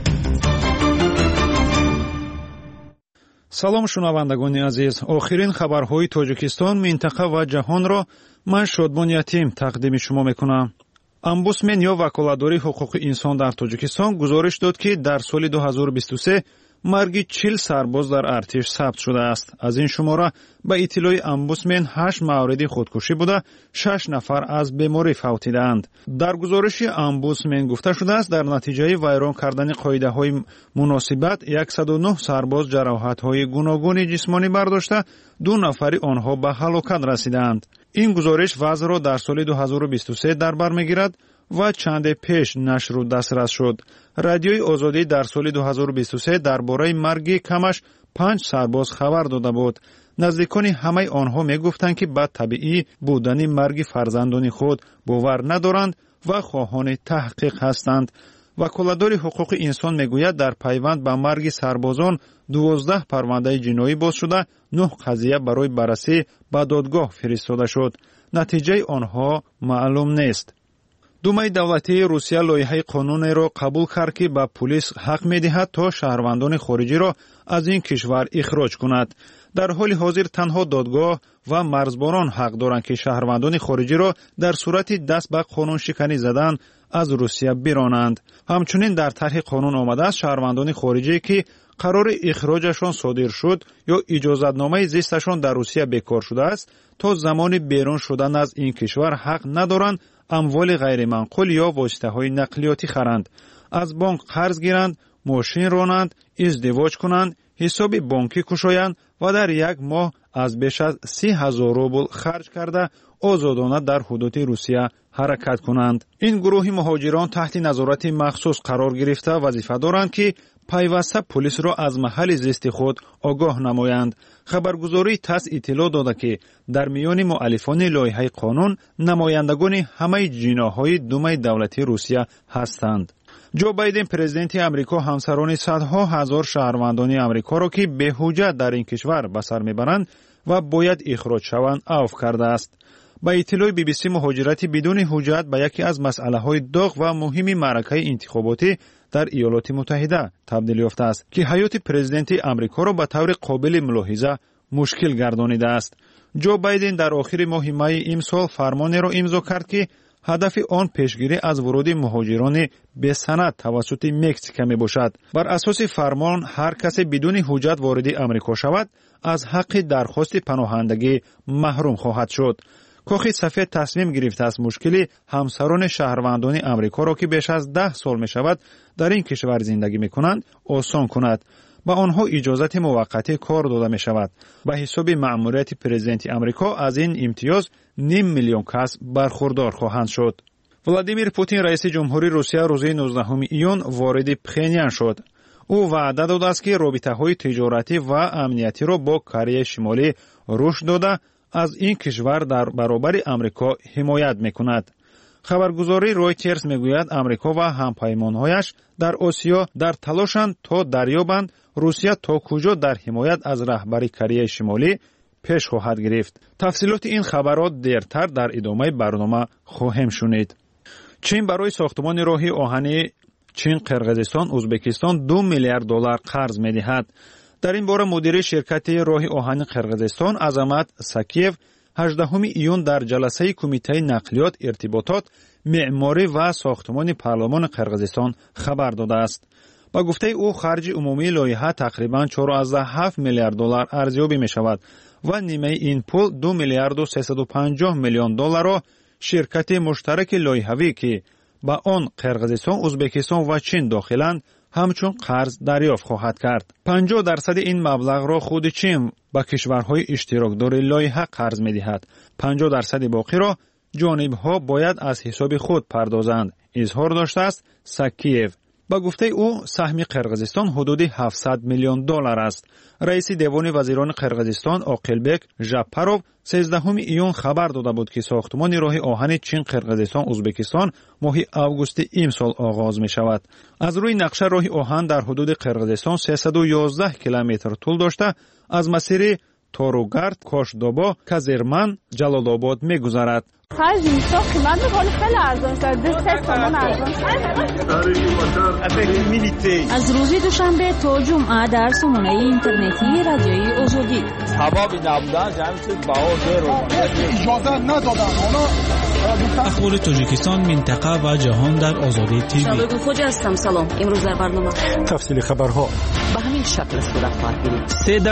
салом шунавандагони азиз, охирин хабарҳои тоҷикистон, минтақа ва ҷаҳонро ман Шодмон Ятим тақдими шумо мекунам. Омбудсмен ё ваколатдори ҳуқуқи инсон дар Тоҷикистон гузориш дод, ки дар соли 2023 марги 40 сарбоз дар артиш сабт шудааст. Аз ин шумора ба иттилои омбудсмен 8 мавриди худкушӣ буда, 6 нафар аз беморӣ фавтидаанд. Дар гузориши омбудсмен гуфта шудааст, дар натиҷаи вайрон кардани қоидаҳои муносибат 109 сарбоз ҷароҳатҳои гуногуни ҷисмонӣ бардошта, 2 нафари онҳо ба ҳалокат расидаанд. ин гузориш вазъро дар соли 2023 дар бар мегирад ва чанде пеш нашру дастрас шуд. Радиои Озодӣ дар соли 2023 дар бораи марги камаш 5 сарбоз хабар дода буд. наздикони ҳамаи онҳо мегуфтанд, ки ба табиӣ будани марги фарзандони худ бовар надоранд ва хоҳони таҳқиқ ҳастанд. ваколатдори ҳуқуқи инсон мегӯяд, дар пайванд ба марги сарбозон 12 парвандаи ҷиноӣ боз шуда, 9 қазия барои баррасӣ ба додгоҳ фиристода шуд. натиҷаи онҳо маълум нест. думаи давлатии Русия лоиҳаи қонунеро қабул кард, ки ба пулис ҳақ медиҳад то шаҳрвандони хориҷиро аз ин кишвар ихроҷ кунад. дар ҳоли ҳозир танҳо додгоҳ ва марзборон ҳақ доранд, ки шаҳрвандони хориҷиро дар сурати даст ба қонуншиканӣ задан аз Русия биронанд. ҳамчунин дар тарҳи қонун омадааст, шаҳрвандони хориҷие, ки қарори ихроҷашон содир шуд ё иҷозатномаи зисташон дар Русия бекор шудааст, то замони берун шудан аз ин кишвар ҳақ надоранд амволи ғайриманқул ё воситаҳои нақлиётӣ харанд, аз бонк қарз гиранд, мошин ронанд, издивоҷ кунанд, ҳисоби бонкӣ кушоянд ва дар як моҳ аз беш аз 30,000 рубл харҷ карда озодона дар ҳудуди Русия ҳаракат кунанд. ин гурӯҳи муҳоҷирон таҳти назорати махсус қарор гирифта вазифа доранд, ки пайваста пулисро аз маҳалли зисти худ огоҳ намоянд. хабаргузории ТАСС иттилоъ дода, ки дар миёни муаллифони лоиҳаи қонун намояндагони ҳамаи ҷиноҳои Думаи давлатии Русия ҳастанд. ҷо Байден президенти Амрико ҳамсарони садҳо ҳазор шаҳрвандони Амрикоро, ки беҳуҷҷат дар ин кишвар ба сар мебаранд ва бояд ихроҷ шаванд, авф кардааст. ба иттилои BBC, муҳоҷирати бидуни ҳуҷҷат ба яке аз масъалаҳои доғ ва муҳими маъракаи интихоботӣ дар Иёлоти Муттаҳида табдил ёфтааст, ки ҳаёти президенти Амрикоро ба таври қобили мулоҳиза мушкил гардонидааст. ҷо Байден дар охири моҳи майи имсол фармонеро имзо кард, ки ҳадафи он пешгирӣ аз вуруди муҳоҷирони бесанад тавассути Мексика мебошад. бар асоси фармон, ҳар касе бидуни ҳуҷҷат вориди Амрико шавад, аз ҳаққи дархости паноҳандагӣ маҳрум хоҳад шуд. кохи сафед тасмим гирифтааст мушкили ҳамсарони шаҳрвандони Амрикоро, ки беш аз 10 сол мешавад дар ин кишвар зиндагӣ мекунанд, осон кунад. ба онҳо иҷозати муваққатӣ кор дода мешавад. ба ҳисоби маъмурияти президенти Амрико аз ин имтиёз 500 000 кас бархурдор хоҳанд шуд. Владимир Путин, раиси ҷумҳурии Русия, рӯзи 19 июн вориди Пхеньян шуд. ӯ ваъда додааст, ки робитаҳои тиҷоратӣ ва амниятиро бо Кореяи Шимолӣ рушд дода, аз ин кишвар дар баробари Амрико ҳимоят мекунад. хабаргузории Reuters мегӯяд, Амрико ва ҳампаймонҳояш дар Осиё дар талошанд то дарёбанд Русия то куҷо дар ҳимоят аз раҳбари Кореяи Шимолӣ пеш хоҳад гирифт. тафсилоти ин хабарот дертар дар идомаи барнома хоҳем шунид. чин барои сохтмони роҳи оҳани Чин-Қирғизистон Ӯзбекистон $2 миллиард қарз медиҳад. дар ин бора мудири ширкати роҳи оҳани Қирғизистон Азамат Сакиев 18 июн дар ҷаласаи кумитаи нақлиёт, иртиботот, меъморӣ ва сохтмони парлумони Қирғизистон хабар додааст. ба гуфтаи ӯ, харҷи умумии лоиҳа тақрибан $4.7 миллиард арзёбӣ мешавад ва нимаи ин пул $2 миллиард $350 миллион ширкати муштараки лоиҳавӣ, ки ба он Қирғизистон, Ӯзбекистон ва Чин дохиланд, ҳамчун қарз дарёфт хоҳад кард. 50% ин маблағро худи Чин ба кишварҳои иштирокдори лоиҳа қарз медиҳад. 50% боқиро ҷонибҳо бояд аз ҳисоби худ пардозанд, изҳор доштааст Сакиев. ба гуфтаи ӯ, саҳми Қирғизистон ҳудуди $700 миллион аст. раиси девони вазирони Қирғизистон Оқилбек Жапаров 13 июн хабар дода буд, ки сохтмони роҳи оҳани Чин-Қирғизистон Ӯзбекистон моҳи августи имсол оғоз мешавад. аз рӯи нақша роҳи оҳан дар ҳудуди Қирғизистон 311 километр тӯл дошта, аз масири توروگرد، کاشدابا، کازرمن، جلال‌آباد می‌گذرد. خرج میسا قیمت می‌کنه خیلی ارزان شد. 2 تومان ارزان. از روز دوشنبه تا جمعه در سامانه اینترنتی رادیوی آزادی. سبب نبودن جمعیت باور اجازه ندادن. اخبار تاجیکستان، منطقه و جهان در آزادی تیوی. شباب خوج هستم. سلام. امروز در برنامه تفصیل خبرها به همین شکل صورت خواهد گرفت.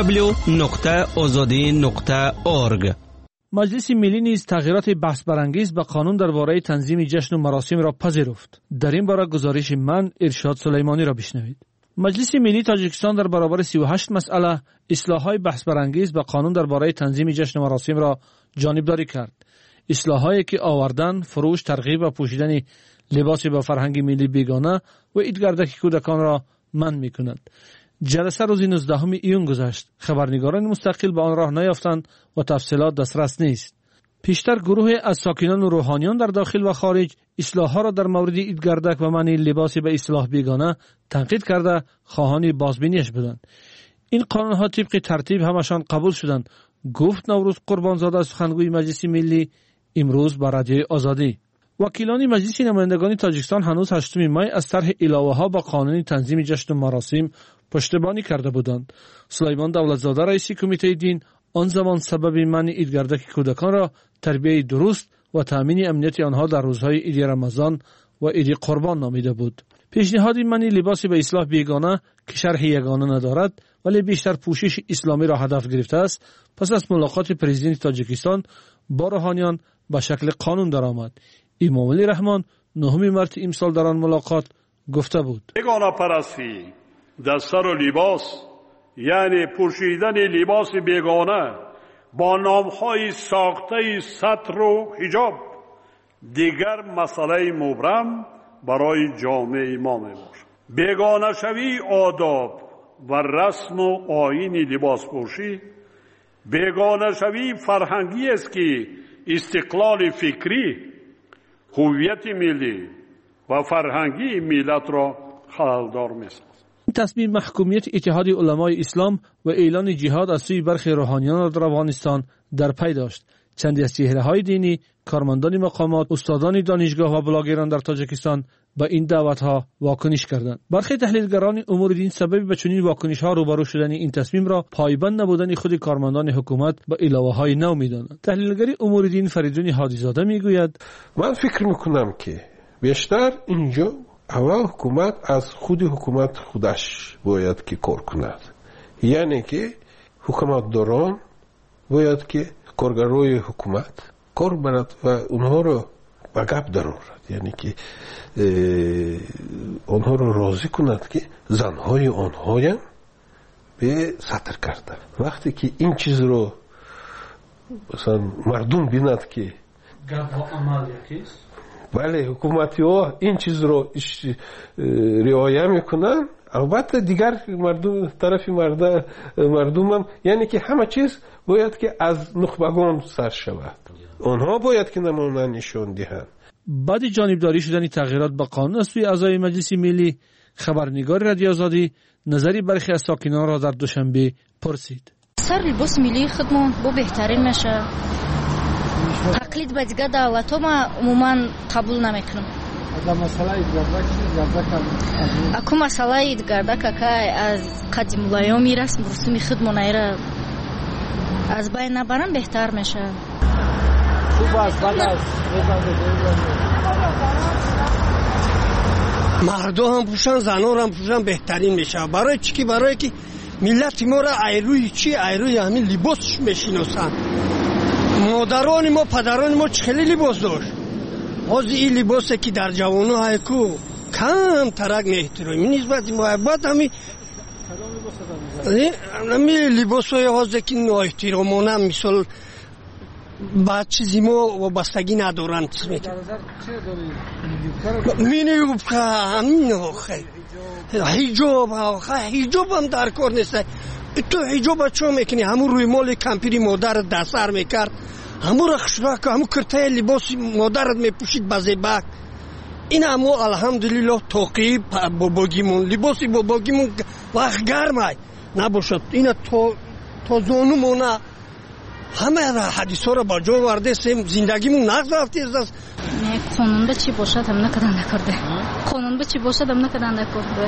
www.azadi.org. مجلس ملی نیز تغییرات بحث برانگیز به قانون درباره تنظیم جشن و مراسم را پذیرفت. در این باره گزارش من ارشاد سلیمانی را بشنوید. مجلس ملی تاجیکستان در برابر 38 مسئله اصلاح‌های بحث برانگیز به قانون درباره تنظیم جشن و مراسم را جانبداری کرد. اصلاح‌هایی که آوردن، فروش، ترغیب و پوشیدن لباس با فرهنگ ملی بیگانه و عیدگردک کودکان را منع می‌کند. جلسه روز 19 ایون گذشت. خبرنگاران مستقل به آن راه نیافتند و تفصیلات دسترس نیست. پیشتر گروه از ساکنان و روحانیان در داخل و خارج اصلاح‌ها را در مورد عیدگردک و منع لباس به اصطلاح بیگانه تنقید کرده خواهان بازبینیش بودند. این قانون‌ها طبق ترتیب همشان قبول شدند، گفت نوروز قربانزاده سخنگوی مجلس ملی امروز با رادیوی آزادی. وکیلان مجلس نمایندگان تاجیکستان هنوز 8 می از طرح علاوه‌ها با قانون تنظیم جشن و مراسم پشتیبانی کرده بودند. سلیمان دولتزاده رئیس کمیته دین آن زمان سبب منع عیدگردک کودکان را تربیت درست و تامین امنیت آنها در روزهای عید رمضان و عید قربان نامیده بود. پیشنهاد منع لباس به اصطلاح بیگانه که شرح یگانه ندارد ولی بیشتر پوشش اسلامی را هدف گرفته است، پس از ملاقات پرزیدنت تاجیکستان با روحانیان به شکل قانون درآمد. امام علی رحمان 9 مارس امسال در آن ملاقات گفته بود: بیگانه پرستی در سر و لباس، یعنی پوشیدن لباس بیگانه با نامهای ساخته ستر و حجاب، دیگر مسئله مبرم برای جامعه ما میباشد. بیگانه شوی آداب و رسم و آیین لباس پوشی، بیگانه شوی فرهنگی است که استقلال فکری، هویت ملی و فرهنگی ملت را خلل‌دار می‌سازد. تصمیم محکومیت اتحاد علمای اسلام و اعلان جهاد از سوی برخی روحانیان در افغانستان در پی داشت. چندی از چهره‌های دینی، کارمندان مقامات، استادان دانشگاه و بلاگران در تاجیکستان با این دعوت‌ها واکنش کردند. برخی تحلیلگران امور دین سبب به چنین واکنش‌ها روبرو شدن این تصمیم را پایبند نبودن خود کارمندان حکومت با علاوه‌های نو می‌دانند. تحلیلگر امور دین فریدون هادیزاده می‌گوید: من فکر می‌کنم که بیشتر اینجا اول حکومت از خود حکومت خودش باید که کار کند، یعنی که حکومتداران باید که کارگرای حکومت کار برد و اونها رو به گپ درآورد، یعنی که اونها رو راضی کند که زنهای آنها هم به سطر کردن. وقتی که این چیز رو مثلا مردم بیند که گپ و عمل یکیست، بله حکومتی ها این چیز رو رعایت میکنن، البته دیگر مردم طرف مردم هم، یعنی که همه چیز باید که از نخبگان سر شود، آنها باید که نمونه نشان دهند. بعد جانبداری شدن تغییرات به قانون از سوی اعضای مجلس ملی، خبرنگار رادیو آزادی نظری برخی از ساکنان را در دوشنبه پرسید. سر لباس ملی خودمون با بهترین میشه. تقلید به دیگه دولت ها ما عموما قبول نمیکنم. اکو مسئله ایدگردک که از قدیم الایام رسم رسوم خودمون ایره از بین نبرن بهتر میشه. مردم هم پوشن، زنان هم پوشن بهترین میشه. برای چی؟ که برای که ملت ما را ایروی چی؟ ایروی همین لباسش میشناسن. مادران ما، پدران ما چه خیلی لباس داشت. از این لباسی که در جوانو هایکو کم ترک نهترامی نسبت محبت همین لباس های هازه که نااحترامانه مثال بعد چیزی ما وابستگی ندارن. مینه که همین آخه حجاب هم در کار نیست. تو حجاب چه میکنی؟ همون روی مال کمپیری مادر دستر میکرد، همون رخشبک، همون کرته لباس مادرت میپوشید بزیبک. این همون الحمدلله توقیب باباگیمون، لباسی باباگیمون وقت گرمه نباشد. این تا زانو مونه همه حدیثا رو با جا ورده سیم زندگیمون نقض رفته است. قانون به چی باشد هم نکردن نکرده. قانون به چی باشد هم نکردن نکرده.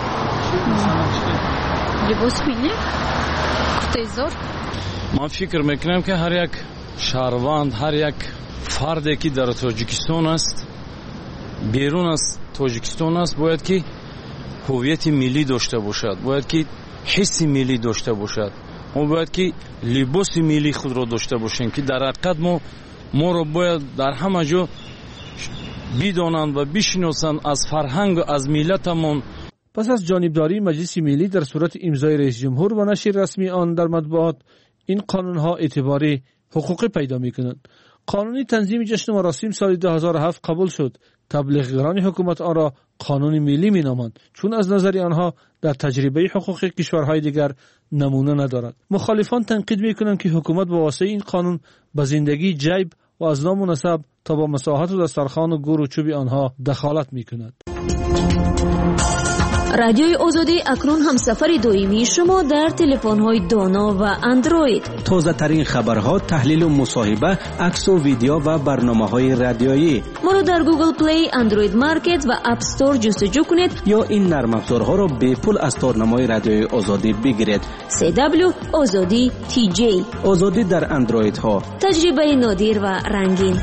لباس ملی کتیزار. من فکر میکنم که هر یک شهروند، هر یک فردی که در تاجیکستان است، بیرون از تاجیکستان است، باید که هویت ملی داشته باشد، باید که حس ملی داشته باشد. ما باید که لباس ملی خود را داشته باشیم که در حقیقت ما را باید در همه جا بدانند و بشناسند از فرهنگ و از ملتمان. پس از جانبداری مجلس ملی در صورت امضای رئیس جمهور و نشر رسمی آن در مطبوعات، این قانون‌ها اعتباری حقوقی پیدا می‌کنند. قانون تنظیم جشن و مراسم سال 2007 قبول شد. تبلیغگران حکومت آن را قانون ملی می‌نامند، چون از نظر آنها در تجربه حقوقی کشورهای دیگر نمونه ندارد. مخالفان تنقید می‌کنند که حکومت با واسطه این قانون به زندگی جیب و از نام و نسب تا با مساحت و دسترخوان و گور و چوب آنها دخالت می‌کند. رادیوی آزادی اکنون همسفر دائمی شما در تلفن‌های دانا و اندروید. تازه ترین خبرها، تحلیل و مصاحبه، عکس و ویدیو و برنامه‌های رادیویی. ما را در گوگل پلی، اندروید مارکت و اپ استور جستجو کنید یا این نرم افزارها را به پول از تارنمای رادیوی آزادی بگیرید. CW آزادی TJ. آزادی در اندروید ها. تجربه نادر و رنگین.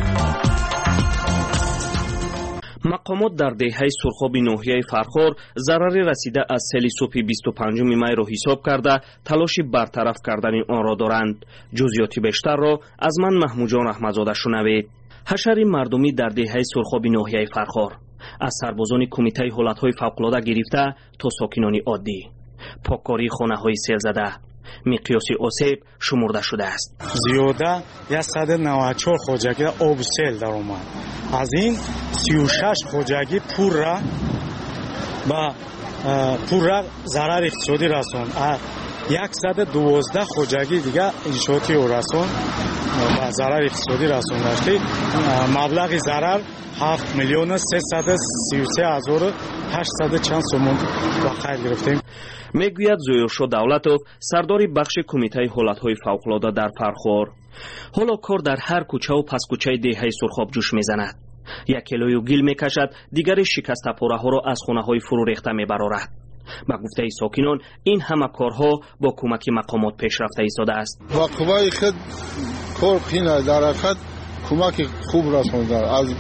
مقامات در دهه سرخاب ناحیه فرخار ضرری رسیده از سیل صبح 25 می را حساب کرده تلاش برطرف کردن آن را دارند. جزئیات بیشتر را از من محمود جان احمدزاده شنوید. حشر مردمی در دهه سرخاب ناحیه فرخار از سربازان کمیته حالت‌های فوق‌العاده گرفته تا ساکنان عادی، پاککاری خانه‌های سیل زده، مقیاس آسیب شمرده شده است. زیاده 194 خوجگی آب سیل در اومد. از این 36 خوجگی پور را ضرر اقتصادی رساند. 112 خوجگی دیگه انشاءاتی رساند و ضرر اقتصادی رساند که مبلغ ضرر 7,333,800 چند سوم و خیر گرفتیم. میگوید زویرشا دولتوف، سردار بخش کمیته حالت‌های فوق‌العاده در فرخار. حالا کار در هر کوچه و پس کوچه دهه سرخاب جوش میزند. یک کیلوی گل میکشد، دیگر شکسته پاره‌ها را از خانه‌های فرو ریخته میبرارد. با گفته ساکنان این همه کارها با کمک مقامات پیشرفته ایستاده است. با قوای خود کار خینه در حقیقت کمک خوب رسانده از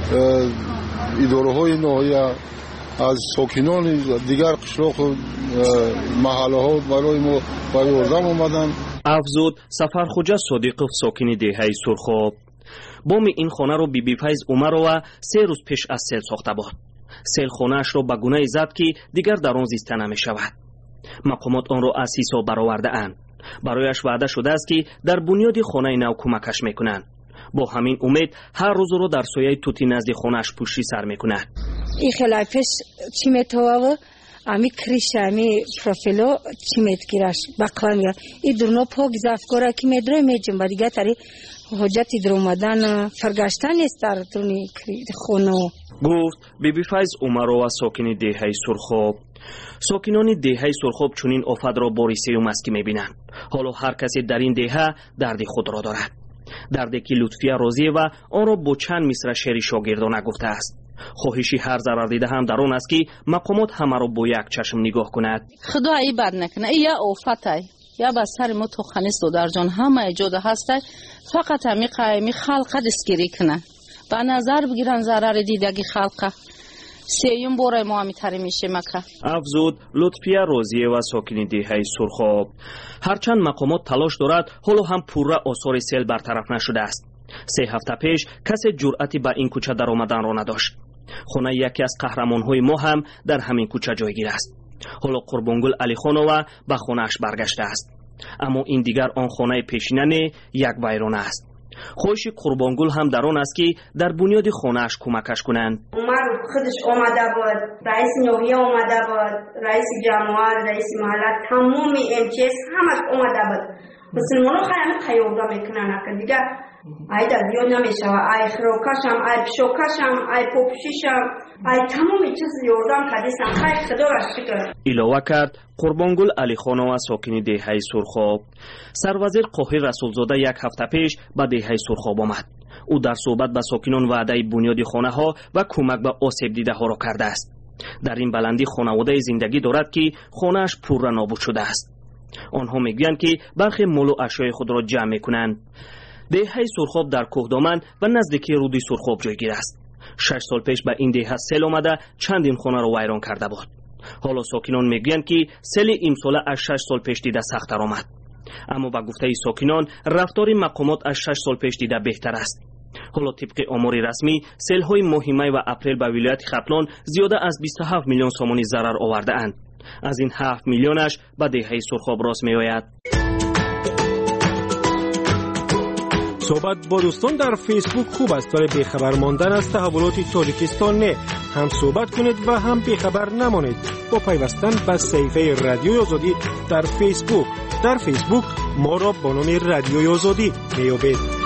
اداره‌های ناحیه، از ساکنان دیگر قشلاق و محله ها برای ما یاردم آمدن. افزود سفرخوجه صادقوف ساکن دهه سرخاب. بام این خانه را بی فیض عمرова 3 روز پیش از سیل ساخته بود. سیل خانه‌اش را به گونه زد که دیگر در آن زیسته نمی شود. مقامات آن را از حساب برآورده اند. برایش وعده شده است که در بنیاد خانه نو کمکش میکنند. با همین امید هر روز را در سایه توتی نزد خانه‌اش پشتی سر میکنند. این خلافش چی میتواه امی کریش امی پروفیلو چی میتگیرش بقلانگا این درنو پاک زفگاره که میدروی میجم با دیگه تاری حجتی در اومدن فرگشتن نیست در تونی خونو. گفت بیبی فیض عمرova ساکن دهه سرخاب. ساکنان دهه سرخاب چنین آفت را باریسیوم است که میبینند. حالا هر کسی در این دهه درد خود را دارد. دردی که لطفیه راضیه و آن را با چند مصرع شعر شاگردانه گفته است. خواهشی هر ضرر دیده هم در آن است که مقامات همه را با یک چشم نگاه کند. خدا ای بد نکنه، ای یا آفته یا به سر ما تو خنیست و در جان همه ایجاد هسته، فقط همی قایمی خلقه دستگیری کنه به نظر بگیرن ضرر دیدگی خلقه. سیوم باره ما همی تری میشه مکه. افزود لطفیه راضیه و ساکن دهه سرخاب. هرچند مقامات تلاش دارد، حالا هم پوره آثار سیل برطرف نشده است. 3 هفته پیش کسی جرأتی به این کوچه در آمدن را نداشت. خانه یکی از قهرمان‌های ما هم در همین کوچه جایگیر است. حالا قربانگل علی خانووا به خانه‌اش برگشته است. اما این دیگر آن خانه پیشینه یک ویرانه است. خواهش قربانگل هم در آن است که در بنیاد خانه‌اش کمکش کنند. عمر خودش آمده بود، رئیس ناحیه آمده بود، رئیس جمعیت، رئیس محله، تمام MTS همش آمده بود. مسلمان‌ها خیلی قیاده میکنن که دیگه ای دادیو نمیشود ای خروکشم ای پشوکشم ای پوپشیشم ای تمامی چیز یوردم کدیسم خیر خدا را شکر. ایلوه کرد قربانگل علیخانова ساکنی دهه سرخاب. سروزیر قاهر رسولزاده یک هفته پیش به دهه سرخاب آمد. او در صحبت به ساکنان وعده بنیاد خانه ها و کمک به آسیب دیده ها را کرده است. در این بلندی خانواده زندگی دارد که خانه‌اش پور نابود شده است. آنها میگویند که برخی مال و اشیاء خود را جمع میکنند. دهه سرخاب در کوهدامن و نزدیکی رود سرخاب جایگیر است. 6 سال پیش به این دهه سیل آمده چندین خانه را ویران کرده بود. حالا ساکنان میگویند که سیل امساله از 6 سال پیش دیده سخت‌تر آمد. اما با گفته ساکنان رفتار مقامات از 6 سال پیش دیده بهتر است. حالا طبق آمار رسمی سیل‌های ماه می و اپریل به ولایت ختلان زیاده از 27 میلیون سومانی ضرر آورده اند. از این 7 میلیونش به دهه سرخاب راست می آید. صحبت با دوستان در فیسبوک خوب است، ولی بیخبر ماندن از تحولات تاجیکستان نه. هم صحبت کنید و هم بیخبر نمانید با پیوستن به صفحه رادیوی آزادی در فیسبوک. در فیسبوک ما را با نام رادیوی آزادی میابید.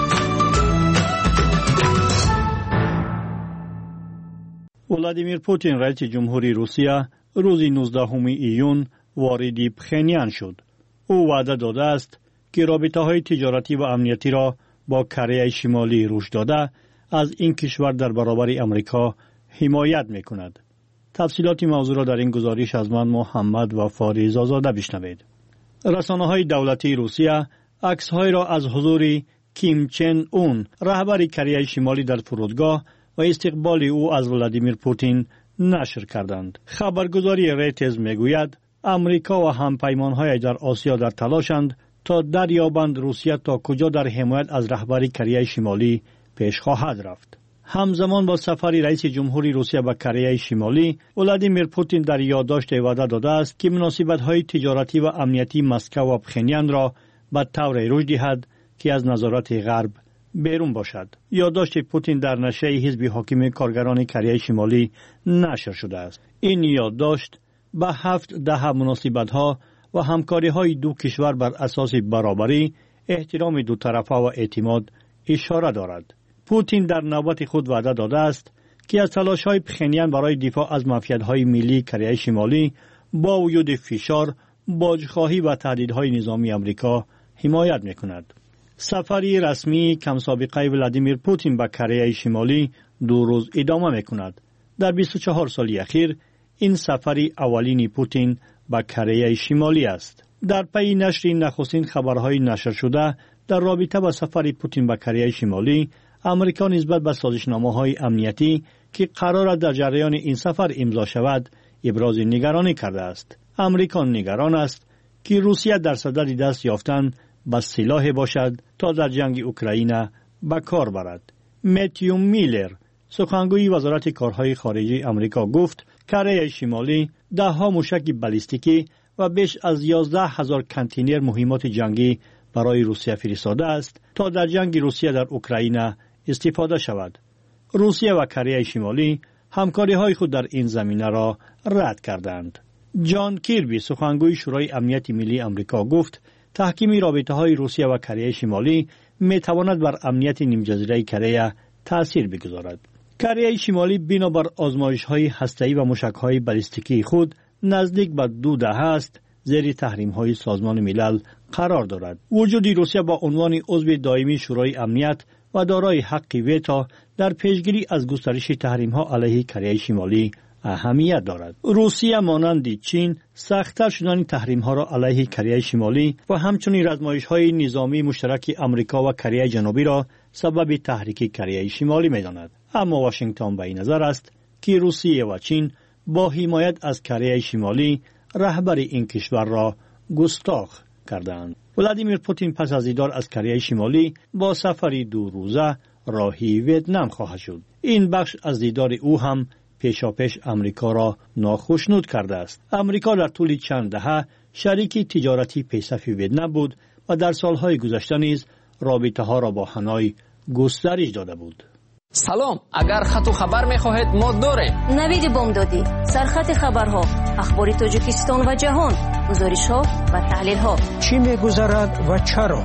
ولادیمیر پوتین رئیس جمهوری روسیه روز 19 ایون وارد پخنیان شد. او وعده داده است که رابطه‌های تجارتی و امنیتی را با کره شمالی رشد داده از این کشور در برابر امریکا حمایت می‌کند. تفصیلات موضوع را در این گزارش از من محمد و فاریز آزاده بشنوید. رسانه‌های دولتی روسیه عکس‌های را از حضور کیم چن اون رهبر کره شمالی در فرودگاه و استقبال او از ولادیمیر پوتین نشر کردند. خبرگزاری ریترز میگوید امریکا و همپیمان‌های در آسیا در تلاشند تا دریابند روسیه تا کجا در حمایت از رهبر کره شمالی پیش خواهد رفت. همزمان با سفر رئیس جمهوری روسیه به کره شمالی، ولادیمیر پوتین در یادداشت وعده داده است که مناسبت‌های تجارتی و امنیتی مسکو و پخنیان را به طور رشد دهد که از نظارت غرب بیرون باشد. یادداشت پوتین در نشریه حزب حاکم کارگران کره شمالی نشر شده است. این یادداشت به 7 دهه مناسبت‌ها و همکاری‌های دو کشور بر اساس برابری، احترام دو طرفه و اعتماد اشاره دارد. پوتین در نوبت خود وعده داده است که از تلاش‌های پخنیان برای دفاع از منفعت‌های ملی کره شمالی با وجود فشار، باجخواهی و تهدیدهای نظامی آمریکا حمایت می‌کند. سفری رسمی کم سابقه ولادیمیر پوتین به کره شمالی 2 روز ادامه می‌کند. در 24 سال اخیر این سفری اولین پوتین به کره شمالی است. در پی نشر نخستین خبرهای نشر شده در رابطه با سفر پوتین به کره شمالی، امریکا نسبت به سازشنامه‌های امنیتی که قرار است در جریان این سفر امضا شود، ابراز نگرانی کرده است. امریکا نگران است که روسیه در صدد دست یافتن به سلاح باشد تا در جنگ اوکراین به کار برد. متیو میلر، سخنگوی وزارت کارهای خارجه امریکا، گفت کره شمالی 10 موشک بالستیکی و بیش از 11,000 کانتینر مهمات جنگی برای روسیه فرستاده است تا در جنگ روسیه در اوکراین استفاده شود. روسیه و کره شمالی همکاری‌های خود در این زمینه را رد کردند. جان کیربی، سخنگوی شورای امنیت ملی امریکا، گفت تحکیم رابطه‌های روسیه و کره شمالی می‌تواند بر امنیت نیمه‌جزیره کره تأثیر بگذارد. کره شمالی بنابر آزمایش‌های هسته‌ای و موشک‌های بالستیکی خود نزدیک به 2 دهه است زیر تحریم‌های سازمان ملل قرار دارد. وجود روسیه با عنوان عضو دائمی شورای امنیت و دارای حق ویتو در پیشگیری از گسترش تحریم‌ها علیه کره شمالی اهمیت دارد. روسیه مانند چین سخت‌تر شدن تحریم‌ها را علیه کره شمالی و همچنین آزمایش‌های نظامی مشترک آمریکا و کره جنوبی را سبب تحریک کره شمالی می‌داند. اما واشنگتن به این نظر است که روسیه و چین با حمایت از کره شمالی رهبر این کشور را گستاخ کردند. ولادیمیر پوتین پس از دیدار از کره شمالی با سفری 2 روزه راهی ویتنام خواهد شد. این بخش از دیدار او هم پیشاپیش امریکا را ناخوشنود کرده است. امریکا در طول چند دهه شریک تجارتی پیشرفت ویتنام بود و در سالهای گذشته نیز رابطه‌ها را با هانوی گسترش داده بود. سلام، اگر خط و خبر می‌خواهید ما داریم. نوید بامدادی، سرخط خبرها، اخبار تاجیکستان و جهان، گزارش‌ها و تحلیل‌ها. چی می‌گذرد و چرا؟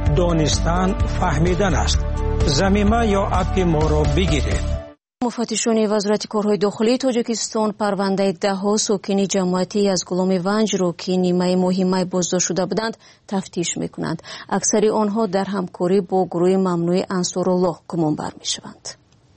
دانستن فهمیدن است. ضمیمه یا اپ ما را بگیرید. مفتشان وزارت کارهای داخلی تاجیکستان پرونده 10 ساکن جماعتی از گلام ونج را که نیمه ماه بازداشت شده بودند تفتیش میکنند. اکثر آنها در همکاری با گروه ممنوع انصارالله گمان بر میشوند.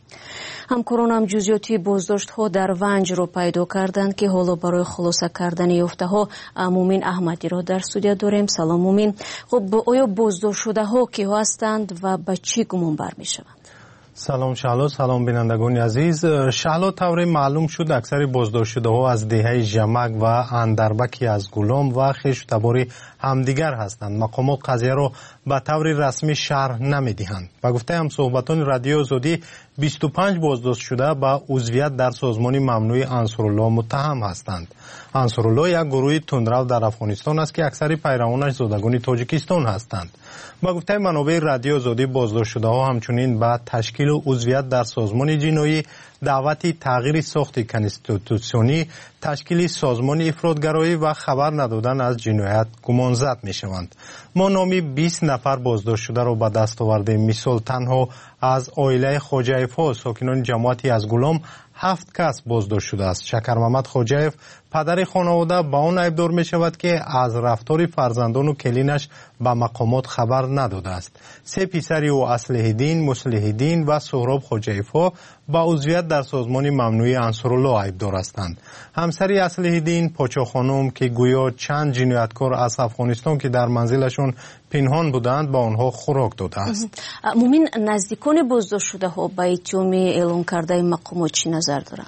همکاران هم جزئیات بازداشت‌ها در ونج را پیدا کردند که حالا برای خلاصه کردن یافته‌ها مومن احمدی را در استودیو داریم. سلام مومن. خب آیا بازداشت شده‌ها کیها هستند و به چی گمان بر میشوند؟ سلام شهلا، سلام بینندگان عزیز. شهلا طور معلوم شد اکثر بازداشت شده ها از دهه جمک و اندربکی از گلام و خویش تبار همدیگر هستند. مقامات قضیه را به طور رسمی شرح نمیدهند. با گفته هم صحبتان رادیو آزادی 25 بازداشت شده به عضویت در سازمان ممنوع انصارالله متهم هستند. انصارالله یک گروه تندرو در افغانستان است که اکثر پیروانش زادگان تاجیکستان هستند. با گفته منابع رادیو آزادی بازداشت شده ها همچنین به تشکیل و عضویت در سازمان جنایی، دعوت تغییر ساخت کنستیتوسیونی، تشکیل سازمان افراطگرایی و خبر ندادن از جنایت گمانزد می شوند. ما نامی 20 نفر بازداشت شده را به دست آورده. مثال تنها از عائله خوجایف ها ساکنان جماعتی از گلام 7 کس بازداشت شده است. شکر محمد خوجایف پدر خانواده با آن ایبدار می شود که از رفتار فرزندان و کلینش به مقامات خبر نداده است. 3 پسر او اصلح دین، مصلح دین و سهراب خوجایف ها با عضویت در سازمان ممنوع انصارالله ایبدار هستند. همسر اصلح دین پاچا خانم که گویا چند جنایتکار از افغانستان که در منزلشون پنهان بودند با آنها خوراک داده است. مومن نزدیکان بازداشت شده ها به اتهام اعلام کرده مقامات چی نظر دارند؟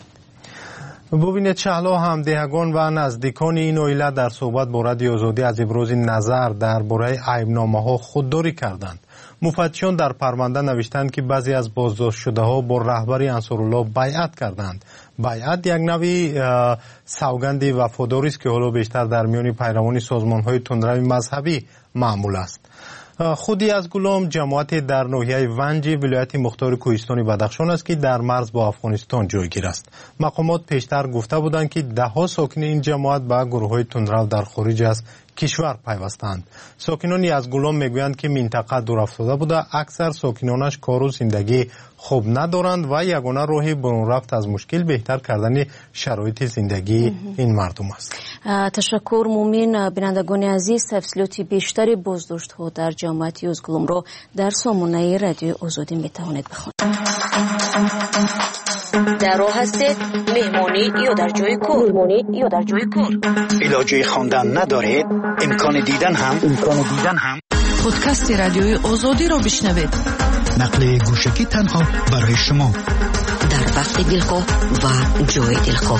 ببینید شهلا، همدهگان و نزدیکان این عائله در صحبت با رادیو آزادی از ابراز نظر درباره عیبنامه ها خودداری کردند. مفتشان در پرونده نوشتند که بعضی از بازداشت شده ها با رهبر انصارالله بیعت کردند. بیعت یک نوعی سوگند وفاداری است که حالا بیشتر در میان پیروان سازمان های تندروی مذهبی معمول است. خودی از گلام جماعت در ناحیه ونج ولایت مختار کوهستان بدخشان است که در مرز با افغانستان جایگیر است. مقامات پیشتر گفته بودند که 10 ساکن این جماعت به گروه های تندرو در خارج از کشور پیوستند. ساکنانی از گلام میگویند که منطقه دور افتاده بوده، اکثر ساکنانش کار و زندگی خوب ندارند و یگانه راه برون رفت از مشکل بهتر کردن شرایط زندگی این مردم است. تشکر مومن. بینندگان عزیز، تفصیلات بیشتری بازداشت ها در جماعت از گلام را در سامانه رادیو آزادی می توانید بخوانید. در راه هستید مهمانی یا در جای کار؟ علاجه خواندن ندارید؟ امکان دیدن هم پادکست رادیوی آزادی را بشنوید. نقل گوشکی تنها برای شما در وقت دلخواه و جای دلخواه.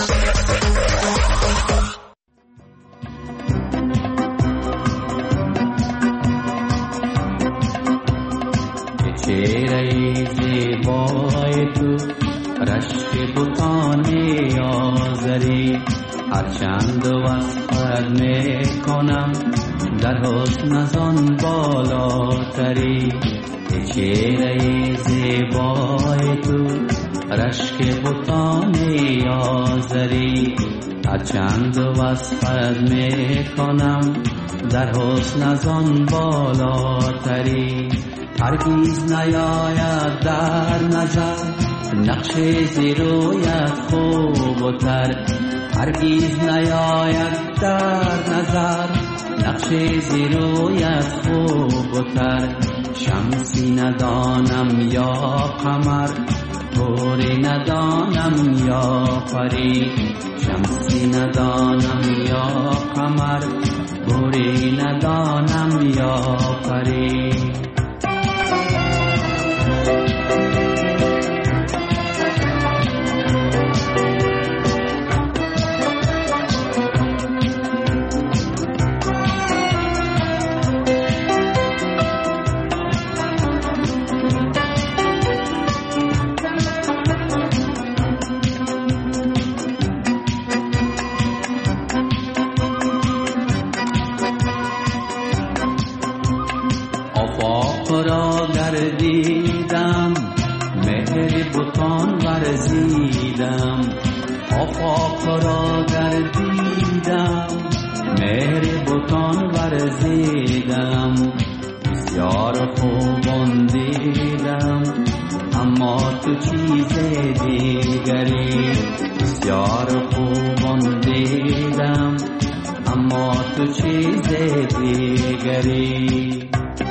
چهره زیبای تو رشک بوتانی آزری، هرچند وصفت میکنم در حسن از آن بالاتری. چهره زیبای تو رشک بوتانی آزری، هرچند وصفت میکنم در حسن از آن بالاتری. هرگیز نیاید در نظر نقش زیرویت خوب و تر، هرگیز نیاید در نظر نقش زیرویت خوب و تر. شمسی ندانم یا قمر، گوری ندانم یا پری. شمسی ندانم یا قمر، گوری ندانم یا پری. را گردیدم، مهر بتان ورزیدم. آفاق را گردیدم، مهر بتان ورزیدم. یار خوبان دیدم اما تو چیز دیگری. بسیار خوبان دیدم اما تو چیز دیگری.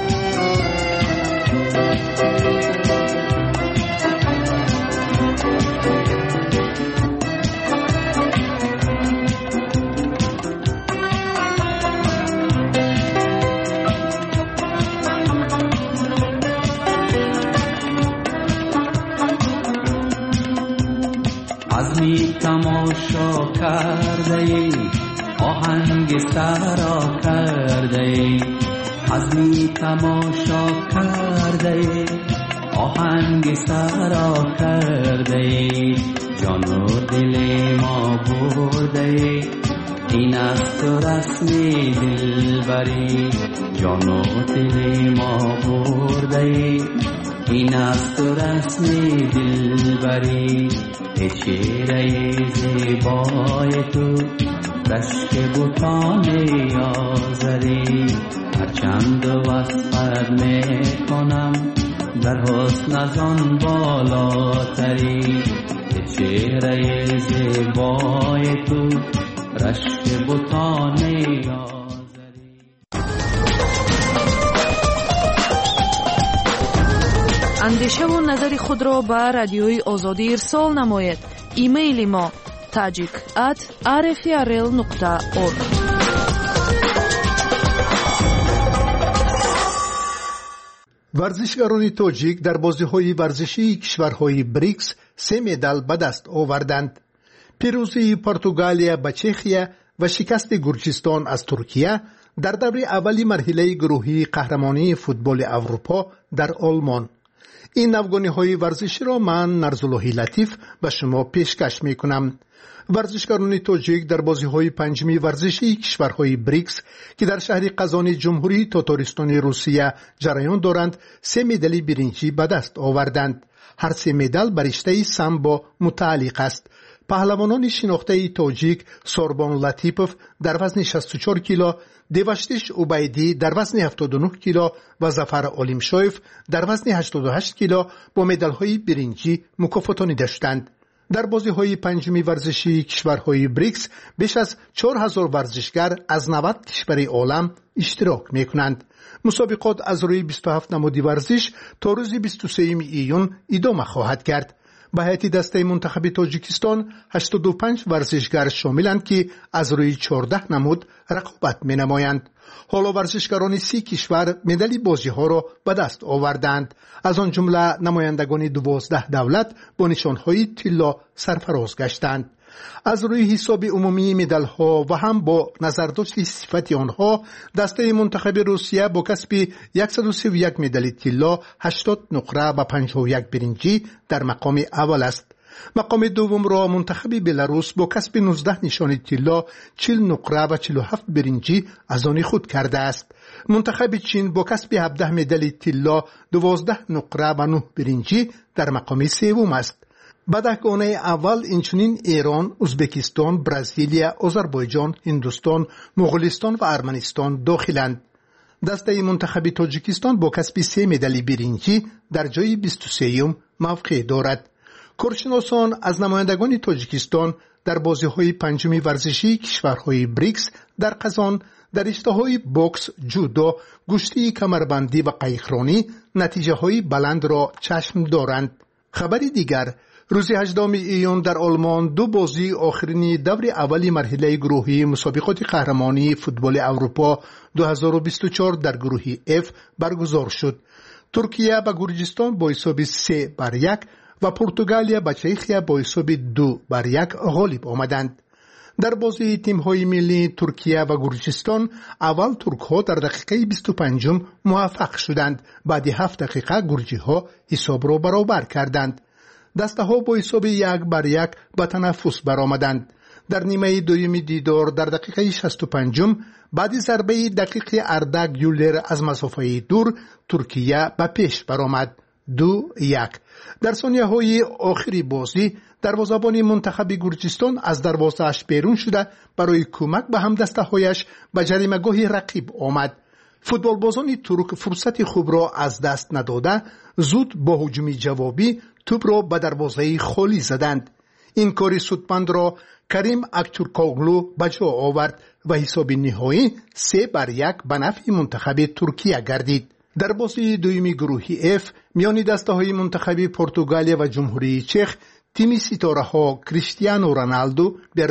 عزمی تماشا کرده ای آهنگ سرا کرده ای. عزمی تماشا کرده ای آهنگ سرا کرده ای. جان و دل ما برده ای این است تو رسمی دلبری. جان و دل ما برده ای این است تو رسمی دلبری. چهره زیبای تو رشک بوتان آزری. هرچند وصفت میکنم در حسن از آن بالاتری. چهره زیبای تو رشک بوتان آزری. اندیشه و نظر خود را به رادیوی آزادی ارسال نماید. ایمیل ما tajik@rfrl.org. ورزشکاران تاجیک در بازی‌های ورزشی کشورهای بریکس 3 مدال به دست آوردند. پیروزی پرتغالیا به چخیا و شکست گرجستان از ترکیه در دور اولی مرحله گروهی قهرمانی فوتبال اروپا در آلمان. این افغانی‌های ورزشی را من نرزاللهی لطیف به شما پیشکش می‌کنم. ورزشکاران تاجیک در بازی‌های پنجمی ورزشی کشورهای بریکس که در شهر قزان جمهوری تاتارستان روسیه جریان دارند 3 مدال برنجی به دست آوردند. هر 3 مدال به رشته سامبو متعلق است. پهلوانان شناخته تاجیک سوربان لطیپوف در وزن 64 کیلو، دیوشتش عبیدی در وزن 79 کیلو و ظفر علیمشایف در وزن 88 کیلو با مدال‌های برنجی مکافاتانیده شدند. در بازی‌های پنجمی ورزشی کشورهای بریکس بیش از 4000 ورزشگر از 90 کشور عالم اشتراک می‌کنند. مسابقات از روی 27 نماد ورزش تا روز 23 ایون ادامه خواهد کرد. به هیئت دسته منتخب تاجیکستان 85 ورزشگر شاملند که از روی 14 نماد رقابت می‌نمایند. حالا ورزشکاران 30 کشور مدال بازی‌ها را به دست آوردند. از آن جمله نمایندگان 12 دولت با نشان‌های طلا سرفراز گشتند. از روی حساب عمومی مدال‌ها و هم با نظرداشت صفت آنها دسته منتخب روسیه با کسب 131 مدال طلا، 80 نقره و 51 برنجی در مقام اول است. مقام دوم را منتخب بلاروس با کسب 19 نشان طلا، 40 نقره و 47 برنجی از آن خود کرده است. منتخب چین با کسب 17 مدال طلا، 12 نقره و 9 برنجی در مقام سوم است. به دهگانه اول اینچنین ایران، ازبکستان، برزیلیا، آذربایجان، هندوستان، مغولستان و ارمنستان داخلند. دسته منتخب تاجیکستان با کسب 3 مدال برنجی در جای 23ام موقع دارد. کارشناسان از نمایندگان تاجیکستان در بازی‌های پنجمی ورزشی کشورهای بریکس در قزان در رشته‌های بوکس، جودو، گشتی کمربندی و قایقرانی نتیجه‌های بلند را چشم دارند. خبری دیگر، روز 18 ایون در آلمان 2 بازی آخرین دور اولی مرحله گروهی مسابقات قهرمانی فوتبال اروپا 2024 در گروه F برگزار شد. ترکیه به گرجستان با حساب 3-1 و پرتغالیا به چخیا با حساب 2-1 غالب آمدند. در بازی تیم‌های ملی ترکیه و گرجستان اول ترک‌ها در دقیقه 25 موفق شدند. بعد 7 دقیقه گرجی‌ها حساب را برابر کردند. دسته‌ها با حساب 1-1 به تنفس برآمدند. در نیمه دوم دیدار در دقیقه 65 بعد ضربه دقیق اردا گیولر از مسافه دور ترکیه به پیش برآمد 2-1. در ثانیه‌های آخری بازی دروازه‌بان منتخب گرجستان از دروازه‌اش بیرون شده برای کمک به همدسته‌هایش به جریمه‌گاه رقیب آمد. فوتبالبازان ترک فرصت خوب را از دست نداده زود با هجوم جوابی توپ را به دروازه خالی زدند. این کار سودمند را کریم اکتورکوغلو به جا آورد و حساب نهایی 3-1 به نفع منتخب ترکیه گردید. در بازی دومی گروهی F میان دسته‌های منتخب پرتغالیا و جمهوری چک تیم ستاره‌ها کریستیانو رونالدو